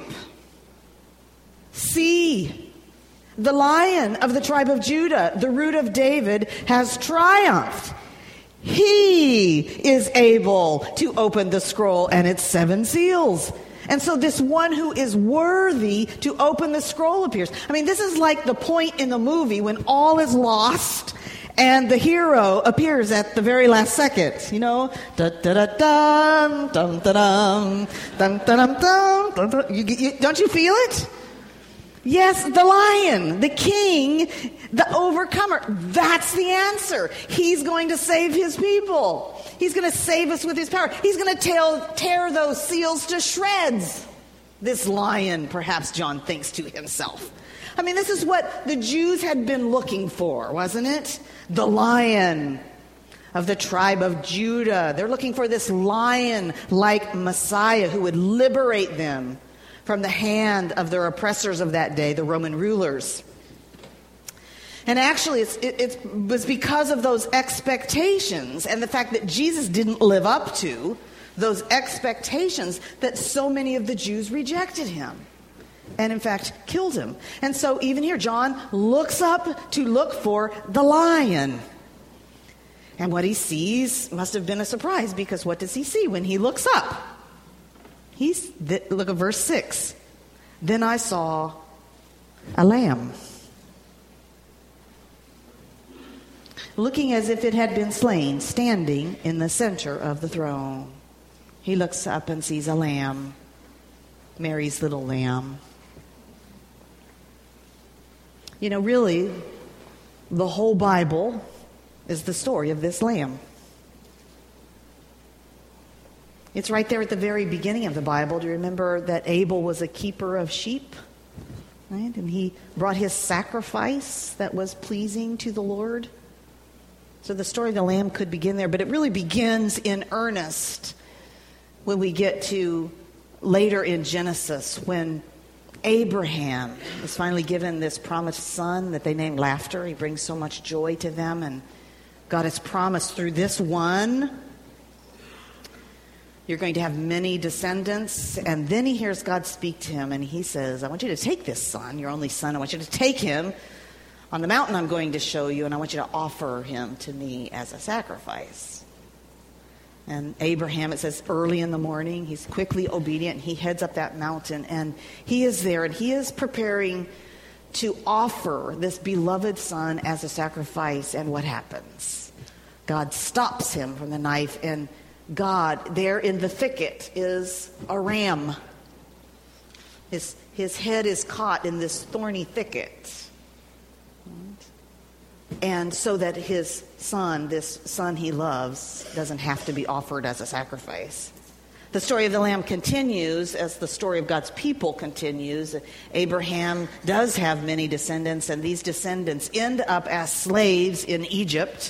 See, the Lion of the tribe of Judah, the Root of David, has triumphed. He is able to open the scroll and its 7 seals.'" And so this one who is worthy to open the scroll appears. I mean, this is like the point in the movie when all is lost and the hero appears at the very last second. You know, da-da-da-dum, dum-da-dum, dum-da-dum-dum, dum-da-dum. Don't you feel it? Yes, the lion, the king, the overcomer. That's the answer. He's going to save his people. He's going to save us with his power. He's going to tear those seals to shreds. This lion, perhaps John thinks to himself. I mean, this is what the Jews had been looking for, wasn't it? The Lion of the tribe of Judah. They're looking for this lion-like Messiah who would liberate them from the hand of their oppressors of that day, the Roman rulers. And actually, it was because of those expectations and the fact that Jesus didn't live up to those expectations that so many of the Jews rejected him and, in fact, killed him. And so even here, John looks up to look for the lion. And what he sees must have been a surprise, because what does he see when he looks up? Look at verse 6. "Then I saw a lamb, looking as if it had been slain, standing in the center of the throne." He looks up and sees a lamb, Mary's little lamb. You know, really, the whole Bible is the story of this lamb. It's right there at the very beginning of the Bible. Do you remember that Abel was a keeper of sheep? Right? And he brought his sacrifice that was pleasing to the Lord. So the story of the lamb could begin there, but it really begins in earnest when we get to later in Genesis, when Abraham is finally given this promised son that they named Laughter. He brings so much joy to them, and God has promised through this one, you're going to have many descendants. And then he hears God speak to him, and he says, "I want you to take this son, your only son. I want you to take him on the mountain I'm going to show you, and I want you to offer him to me as a sacrifice." And Abraham, it says, early in the morning, he's quickly obedient, and he heads up that mountain, and he is there, and he is preparing to offer this beloved son as a sacrifice. And what happens? God stops him from the knife, and God, there in the thicket, is a ram. His head is caught in this thorny thicket. And so that his son, this son he loves, doesn't have to be offered as a sacrifice. The story of the Lamb continues as the story of God's people continues. Abraham does have many descendants, and these descendants end up as slaves in Egypt.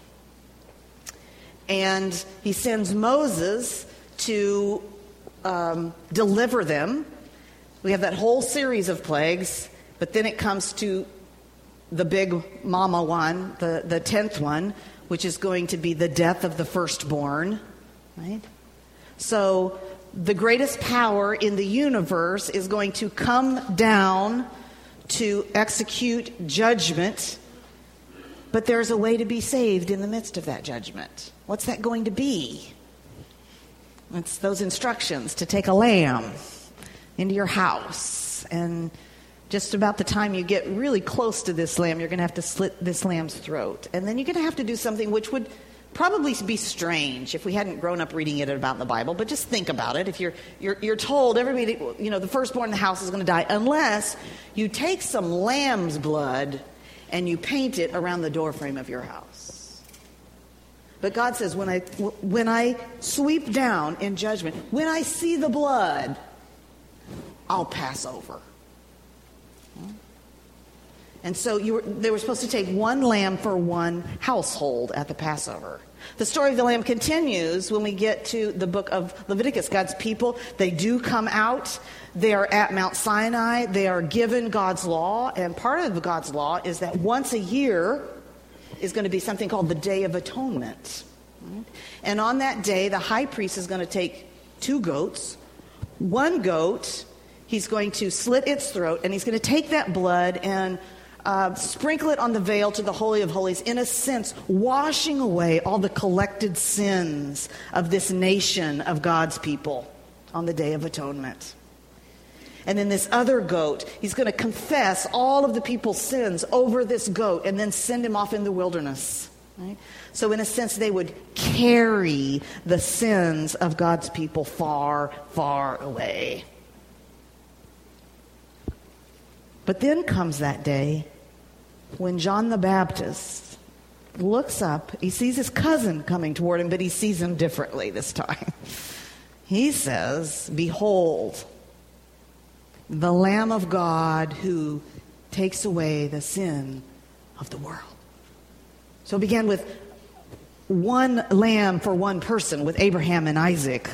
And he sends Moses to deliver them. We have that whole series of plagues, but then it comes to the big mama one, the 10th one, which is going to be the death of the firstborn, right? So the greatest power in the universe is going to come down to execute judgment, but there's a way to be saved in the midst of that judgment. What's that going to be? It's those instructions to take a lamb into your house, and just about the time you get really close to this lamb, you're going to have to slit this lamb's throat. And then you're going to have to do something which would probably be strange if we hadn't grown up reading it about in the Bible. But just think about it. If you're told everybody, the firstborn in the house is going to die, unless you take some lamb's blood and you paint it around the doorframe of your house. But God says, when I sweep down in judgment, when I see the blood, I'll pass over. And so they were supposed to take one lamb for one household at the Passover. The story of the lamb continues when we get to the book of Leviticus. God's people, they do come out. They are at Mount Sinai. They are given God's law. And part of God's law is that once a year is going to be something called the Day of Atonement. And on that day, the high priest is going to take 2 goats. One goat, he's going to slit its throat, and he's going to take that blood and sprinkle it on the veil to the Holy of Holies, in a sense, washing away all the collected sins of this nation of God's people on the Day of Atonement. And then this other goat, he's going to confess all of the people's sins over this goat and then send him off in the wilderness. Right? So in a sense, they would carry the sins of God's people far, far away. But then comes that day when John the Baptist looks up. He sees his cousin coming toward him, but he sees him differently this time. He says, "Behold, the Lamb of God who takes away the sin of the world." So it began with one lamb for one person, with Abraham and Isaac.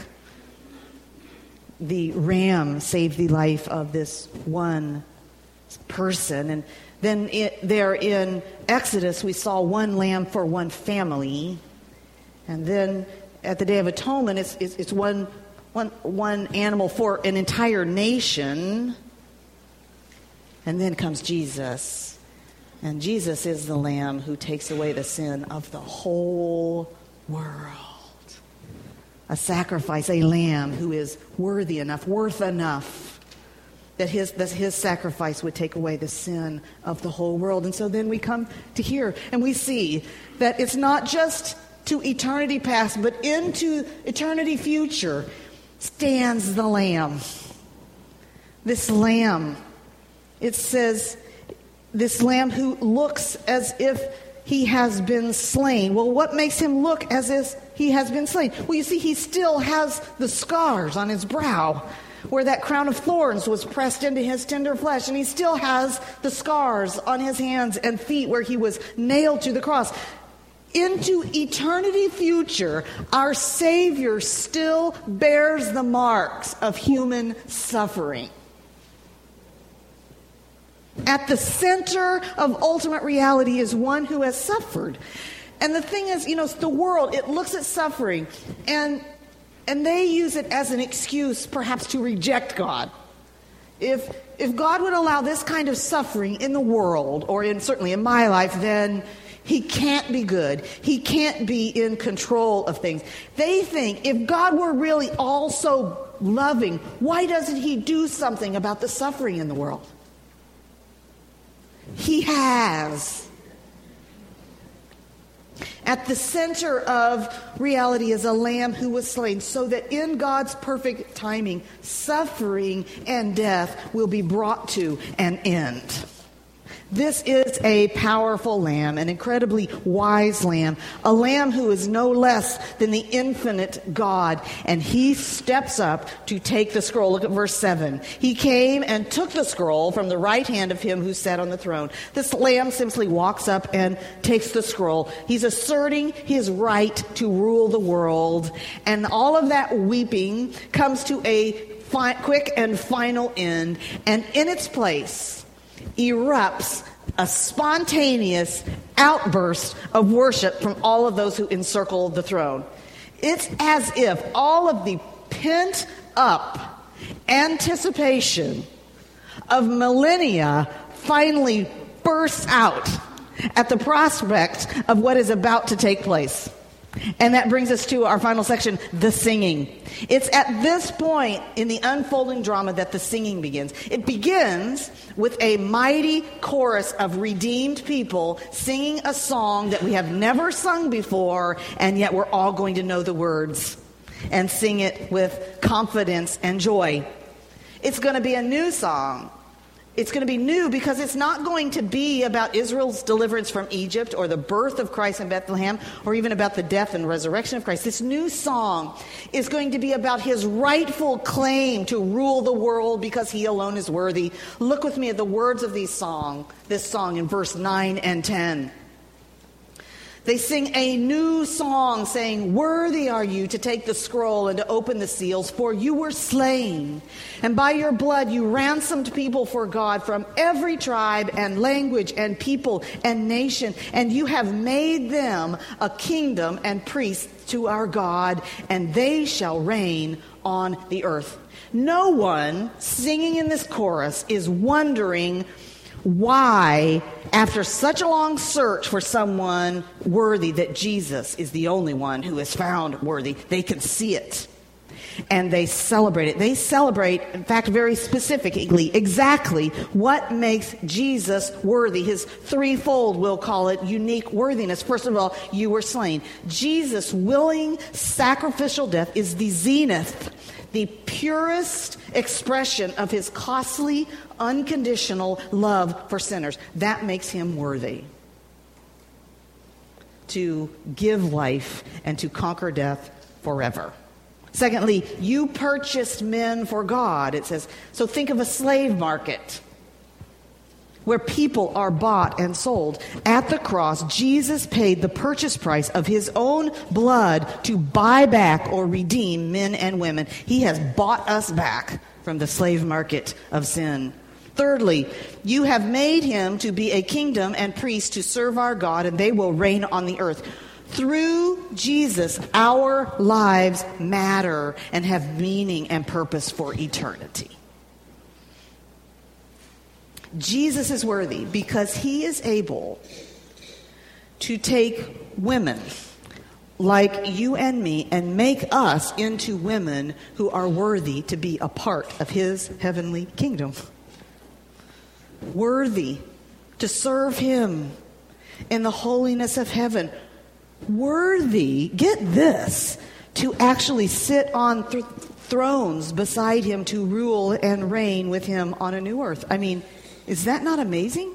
The ram saved the life of this one person. And then there in Exodus, we saw one lamb for one family. And then at the Day of Atonement, it's one animal for an entire nation. And then comes Jesus. And Jesus is the Lamb who takes away the sin of the whole world. A sacrifice, a lamb who is worth enough, that his sacrifice would take away the sin of the whole world. And so then we come to here, and we see that it's not just to eternity past, but into eternity future stands the Lamb. This Lamb, it says, this Lamb who looks as if he has been slain. Well, what makes him look as if he has been slain? Well, you see, he still has the scars on his brow where that crown of thorns was pressed into his tender flesh, and he still has the scars on his hands and feet where he was nailed to the cross. Into eternity future, our Savior still bears the marks of human suffering. At the center of ultimate reality is one who has suffered. And the thing is, the world, it looks at suffering and they use it as an excuse perhaps to reject God. If God would allow this kind of suffering in the world, or certainly in my life, then he can't be good. He can't be in control of things. They think if God were really all so loving, why doesn't he do something about the suffering in the world? He has. At the center of reality is a lamb who was slain, so that in God's perfect timing, suffering and death will be brought to an end. This is a powerful lamb, an incredibly wise lamb, a lamb who is no less than the infinite God. And he steps up to take the scroll. Look at verse 7. He came and took the scroll from the right hand of him who sat on the throne. This lamb simply walks up and takes the scroll. He's asserting his right to rule the world. And all of that weeping comes to a quick and final end. And in its place erupts a spontaneous outburst of worship from all of those who encircle the throne. It's as if all of the pent up anticipation of millennia finally bursts out at the prospect of what is about to take place. And that brings us to our final section, the singing. It's at this point in the unfolding drama that the singing begins. It begins with a mighty chorus of redeemed people singing a song that we have never sung before, and yet we're all going to know the words and sing it with confidence and joy. It's going to be a new song. It's going to be new because it's not going to be about Israel's deliverance from Egypt or the birth of Christ in Bethlehem or even about the death and resurrection of Christ. This new song is going to be about his rightful claim to rule the world because he alone is worthy. Look with me at the words of this song in verse 9 and 10. They sing a new song saying, "Worthy are you to take the scroll and to open the seals, for you were slain. And by your blood you ransomed people for God from every tribe and language and people and nation. And you have made them a kingdom and priests to our God, and they shall reign on the earth." No one singing in this chorus is wondering why, after such a long search for someone worthy, that Jesus is the only one who is found worthy. They can see it. And they celebrate it. They celebrate, in fact, very specifically, exactly what makes Jesus worthy. His threefold, we'll call it, unique worthiness. First of all, you were slain. Jesus' willing sacrificial death is the zenith, the purest expression of his costly, unconditional love for sinners. That makes him worthy to give life and to conquer death forever. Secondly, you purchased men for God, it says. So think of a slave market where people are bought and sold. At the cross, Jesus paid the purchase price of his own blood to buy back or redeem men and women. He has bought us back from the slave market of sin. Thirdly, you have made him to be a kingdom and priest to serve our God, and they will reign on the earth. Through Jesus, our lives matter and have meaning and purpose for eternity. Jesus is worthy because he is able to take women like you and me and make us into women who are worthy to be a part of his heavenly kingdom. Worthy to serve him in the holiness of heaven. Worthy, get this, to actually sit on thrones beside him to rule and reign with him on a new earth. I mean, is that not amazing?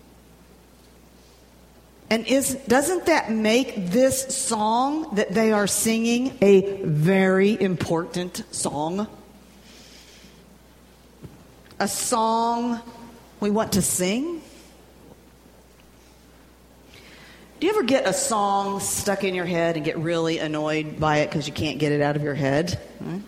And doesn't that make this song that they are singing a very important song? A song we want to sing? Do you ever get a song stuck in your head and get really annoyed by it because you can't get it out of your head?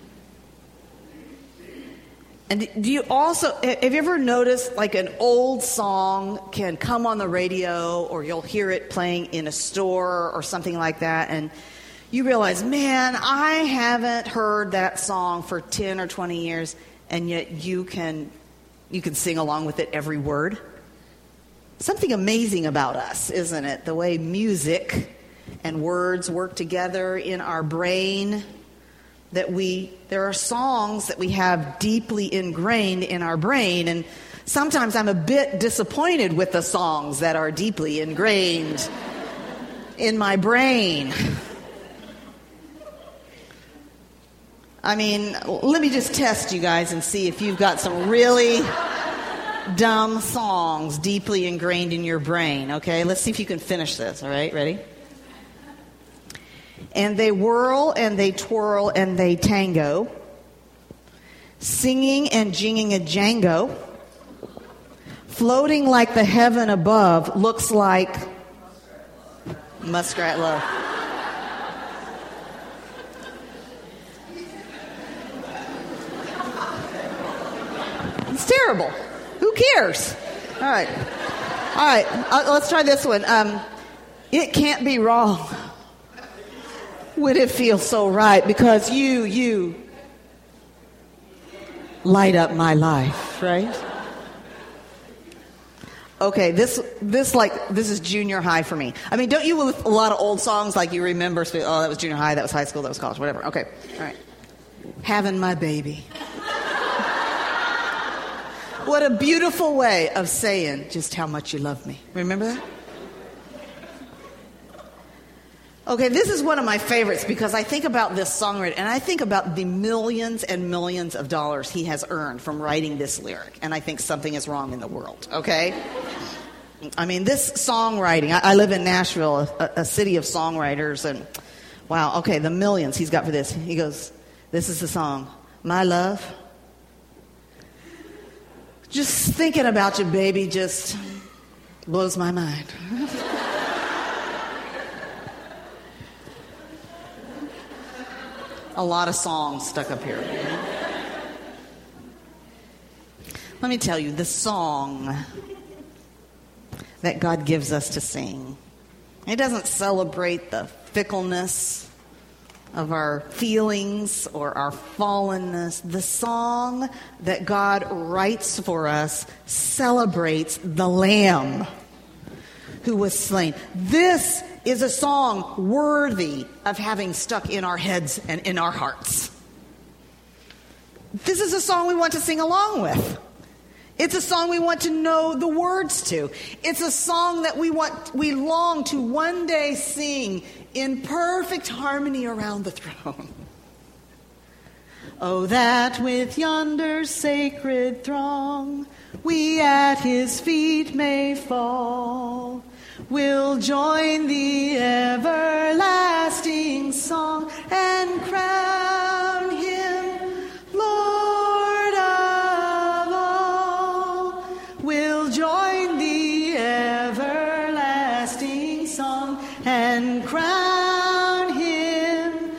And do you also, have you ever noticed like an old song can come on the radio or you'll hear it playing in a store or something like that, and you realize, man, I haven't heard that song for 10 or 20 years, and yet you can sing along with it every word? Something amazing about us, isn't it? The way music and words work together in our brain. There are songs that we have deeply ingrained in our brain, and sometimes I'm a bit disappointed with the songs that are deeply ingrained in my brain. I mean, let me just test you guys and see if you've got some really dumb songs deeply ingrained in your brain, okay? Let's see if you can finish this, all right? Ready? And they whirl and they twirl and they tango, singing and jinging a jango, floating like the heaven above, looks like Muskrat Love. It's terrible. Who cares? All right. Let's try this one. It can't be wrong. Would it feel so right? Because you light up my life, right? Okay, this is junior high for me. I mean, don't you with a lot of old songs like you remember? Oh, that was junior high, that was high school, that was college, whatever. Okay, all right. Having my baby. What a beautiful way of saying just how much you love me. Remember that? Okay, this is one of my favorites because I think about this songwriter and I think about the millions and millions of dollars he has earned from writing this lyric. And I think something is wrong in the world, okay? I mean, this songwriting, I live in Nashville, a city of songwriters, and wow, okay, the millions he's got for this. He goes, this is the song, My Love. Just thinking about you, baby, just blows my mind. A lot of songs stuck up here. Let me tell you, the song that God gives us to sing, it doesn't celebrate the fickleness of our feelings or our fallenness. The song that God writes for us celebrates the Lamb who was slain. This is a song worthy of having stuck in our heads and in our hearts. This is a song we want to sing along with. It's a song we want to know the words to. It's a song that we long to one day sing in perfect harmony around the throne. Oh, that with yonder sacred throng we at his feet may fall. We'll join the everlasting song and crown him Lord of all. We'll join the everlasting song and crown him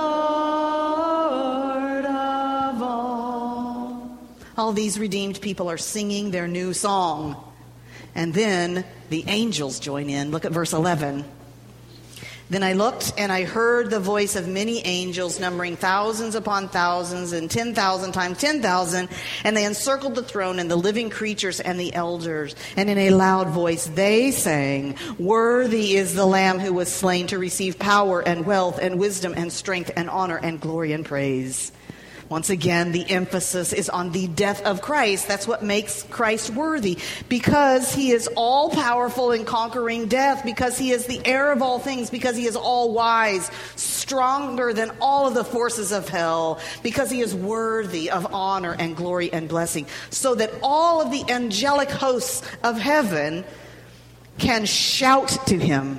Lord of all. All these redeemed people are singing their new song. And then the angels join in. Look at verse 11. Then I looked and I heard the voice of many angels numbering thousands upon thousands and 10,000 times 10,000. And they encircled the throne and the living creatures and the elders. And in a loud voice they sang, worthy is the Lamb who was slain to receive power and wealth and wisdom and strength and honor and glory and praise. Once again, the emphasis is on the death of Christ. That's what makes Christ worthy. Because he is all powerful in conquering death. Because he is the heir of all things. Because he is all wise. Stronger than all of the forces of hell. Because he is worthy of honor and glory and blessing. So that all of the angelic hosts of heaven can shout to him.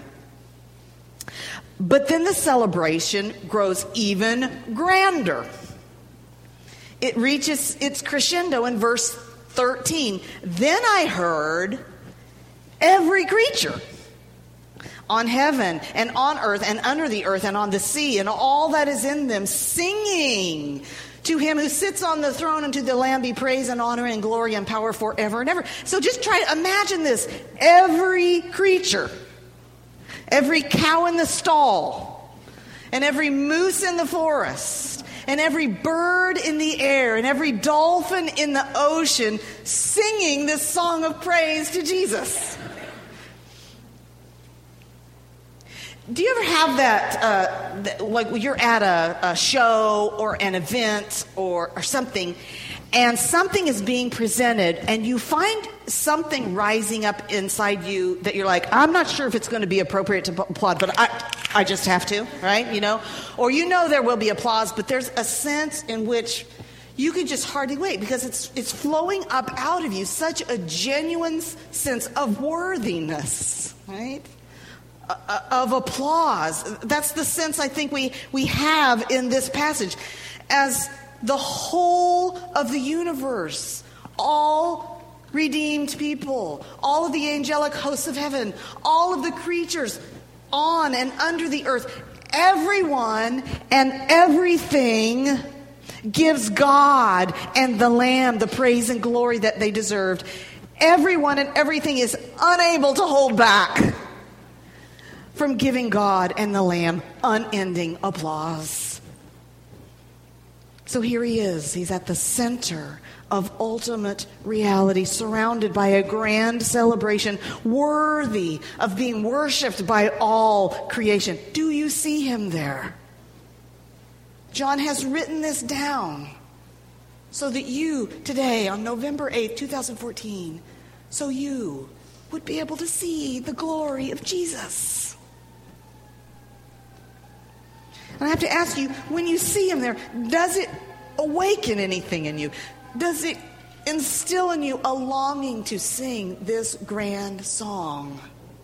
But then the celebration grows even grander. It reaches its crescendo in verse 13. Then I heard every creature on heaven and on earth and under the earth and on the sea and all that is in them singing to him who sits on the throne and to the Lamb be praise and honor and glory and power forever and ever. So just try to imagine this. Every creature, every cow in the stall and every moose in the forest, and every bird in the air, and every dolphin in the ocean singing this song of praise to Jesus. Do you ever have that, like you're at a show or an event or something, and something is being presented, and you find something rising up inside you that you're like, I'm not sure if it's going to be appropriate to applaud, but I just have to, right? You know? Or you know there will be applause, but there's a sense in which you could just hardly wait because it's flowing up out of you, such a genuine sense of worthiness, right? Of applause. That's the sense I think we have in this passage. As the whole of the universe, all redeemed people, all of the angelic hosts of heaven, all of the creatures on and under the earth, everyone and everything gives God and the Lamb the praise and glory that they deserved. Everyone and everything is unable to hold back from giving God and the Lamb unending applause. So here he is. He's at the center of ultimate reality, surrounded by a grand celebration, worthy of being worshipped by all creation. Do you see him there? John has written this down so that you, today, on November 8th, 2014, so you would be able to see the glory of Jesus. And I have to ask you, when you see him there, does it awaken anything in you? Does it instill in you a longing to sing this grand song?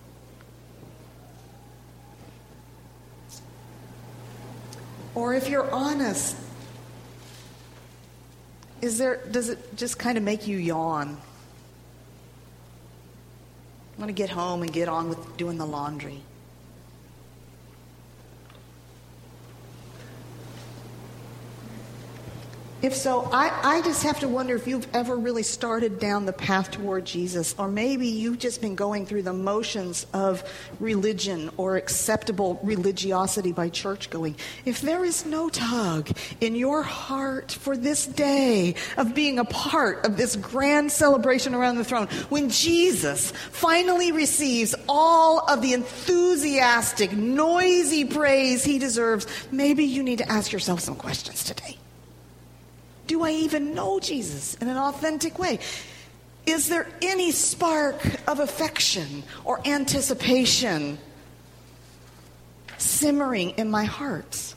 Or if you're honest, does it just kind of make you yawn? I want to get home and get on with doing the laundry. If so, I just have to wonder if you've ever really started down the path toward Jesus, or maybe you've just been going through the motions of religion or acceptable religiosity by church going. If there is no tug in your heart for this day of being a part of this grand celebration around the throne, when Jesus finally receives all of the enthusiastic, noisy praise he deserves, maybe you need to ask yourself some questions today. Do I even know Jesus in an authentic way? Is there any spark of affection or anticipation simmering in my heart?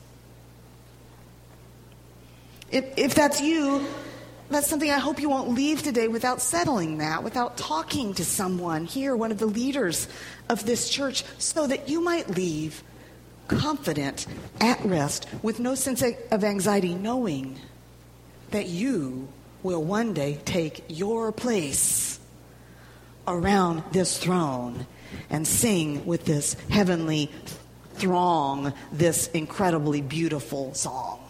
If that's you, that's something I hope you won't leave today without settling that, without talking to someone here, one of the leaders of this church, so that you might leave confident, at rest, with no sense of anxiety, knowing that you will one day take your place around this throne and sing with this heavenly throng this incredibly beautiful song.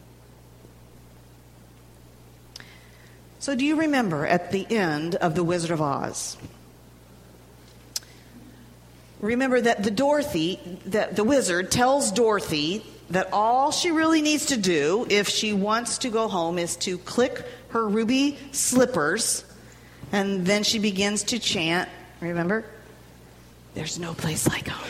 So do you remember at the end of The Wizard of Oz? Remember that the wizard tells Dorothy that all she really needs to do if she wants to go home is to click her ruby slippers, and then she begins to chant, remember? There's no place like home.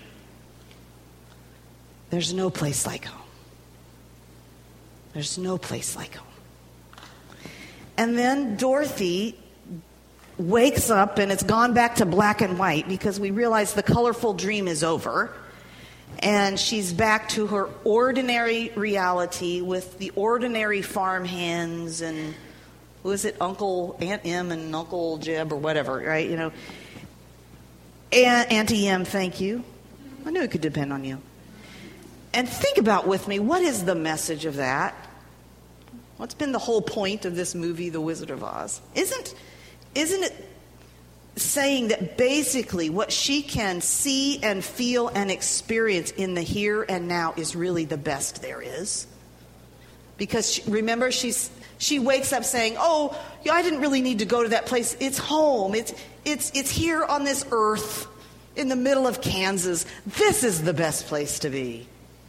There's no place like home. There's no place like home. And then Dorothy wakes up and it's gone back to black and white because we realize the colorful dream is over. And she's back to her ordinary reality with the ordinary farm hands and, who is it, Aunt Em and Uncle Jeb or whatever, right? You know, Auntie Em, thank you. I knew it could depend on you. And think about with me, what is the message of that? What's been the whole point of this movie, The Wizard of Oz? Isn't it saying that basically what she can see and feel and experience in the here and now is really the best there is? Because remember, she wakes up saying, "Oh, I didn't really need to go to that place. It's home. It's here on this earth, in the middle of Kansas. This is the best place to be."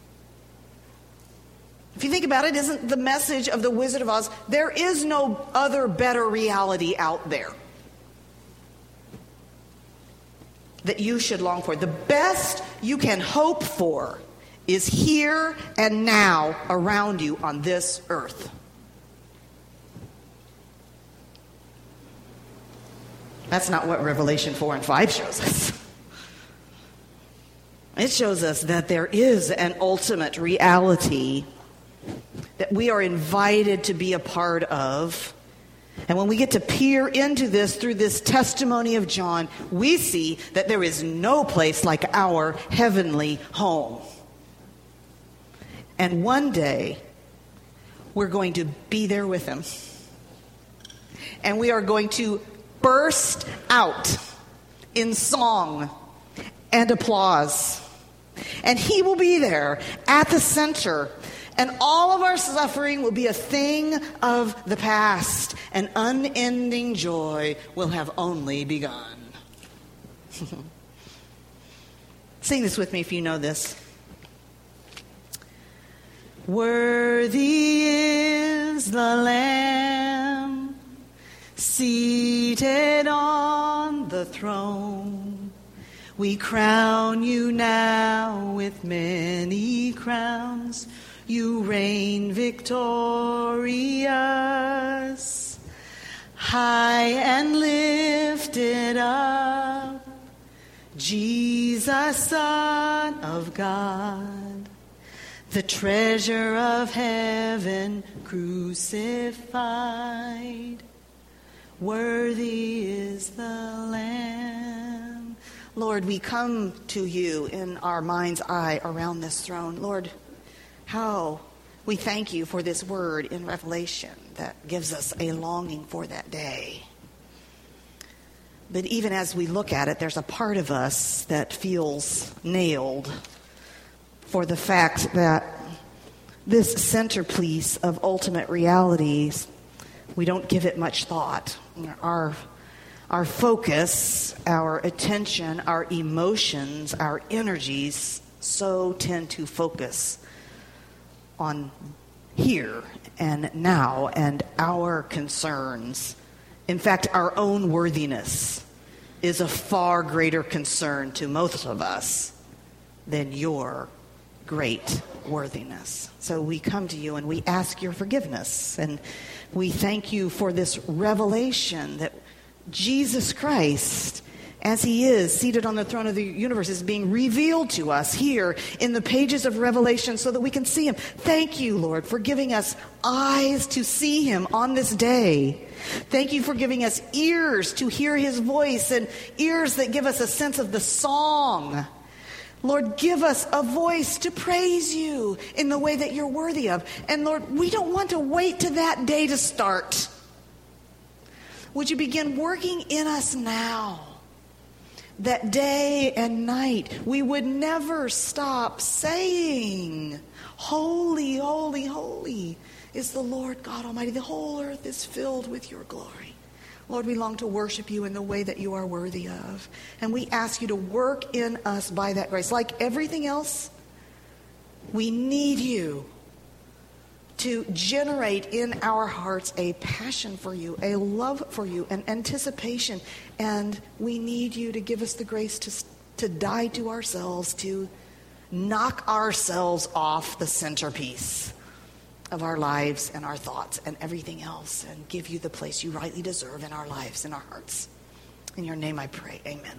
If you think about it, isn't the message of The Wizard of Oz, there is no other better reality out there that you should long for. The best you can hope for is here and now around you on this earth. That's not what Revelation 4 and 5 shows us. It shows us that there is an ultimate reality that we are invited to be a part of. And when we get to peer into this through this testimony of John, we see that there is no place like our heavenly home. And one day, we're going to be there with him. And we are going to burst out in song and applause. And he will be there at the center. And all of our suffering will be a thing of the past. And unending joy will have only begun. Sing this with me if you know this. Worthy is the Lamb seated on the throne. We crown you now with many crowns. You reign victorious, high and lifted up, Jesus, Son of God, the treasure of heaven crucified. Worthy is the Lamb. Lord, we come to you in our mind's eye around this throne. Lord, how we thank you for this word in Revelation that gives us a longing for that day. But even as we look at it, there's a part of us that feels nailed for the fact that this centerpiece of ultimate realities, we don't give it much thought. Our focus, our attention, our emotions, our energies so tend to focus on here and now and our concerns. In fact, our own worthiness is a far greater concern to most of us than your great worthiness. So we come to you and we ask your forgiveness. And we thank you for this revelation that Jesus Christ, as he is seated on the throne of the universe, is being revealed to us here in the pages of Revelation so that we can see him. Thank you, Lord, for giving us eyes to see him on this day. Thank you for giving us ears to hear his voice and ears that give us a sense of the song. Lord, give us a voice to praise you in the way that you're worthy of. And Lord, we don't want to wait to that day to start. Would you begin working in us now? That day and night we would never stop saying, holy, holy, holy is the Lord God Almighty. The whole earth is filled with your glory. Lord, we long to worship you in the way that you are worthy of. And we ask you to work in us by that grace. Like everything else, we need you to generate in our hearts a passion for you, a love for you, an anticipation. And we need you to give us the grace to die to ourselves, to knock ourselves off the centerpiece of our lives and our thoughts and everything else, and give you the place you rightly deserve in our lives, in our hearts. In your name I pray, amen.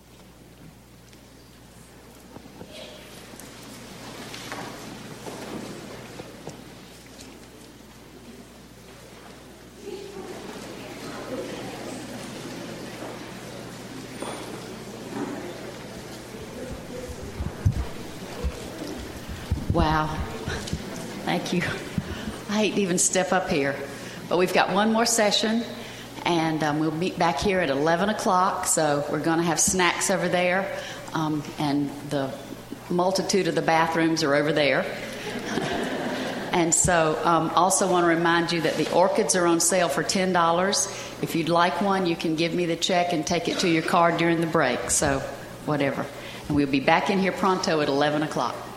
Wow. Thank you. I hate to even step up here, but we've got one more session, and we'll meet back here at 11 o'clock, so we're going to have snacks over there, and the multitude of the bathrooms are over there. And so also want to remind you that the orchids are on sale for $10. If you'd like one, you can give me the check and take it to your car during the break, so whatever. And we'll be back in here pronto at 11 o'clock.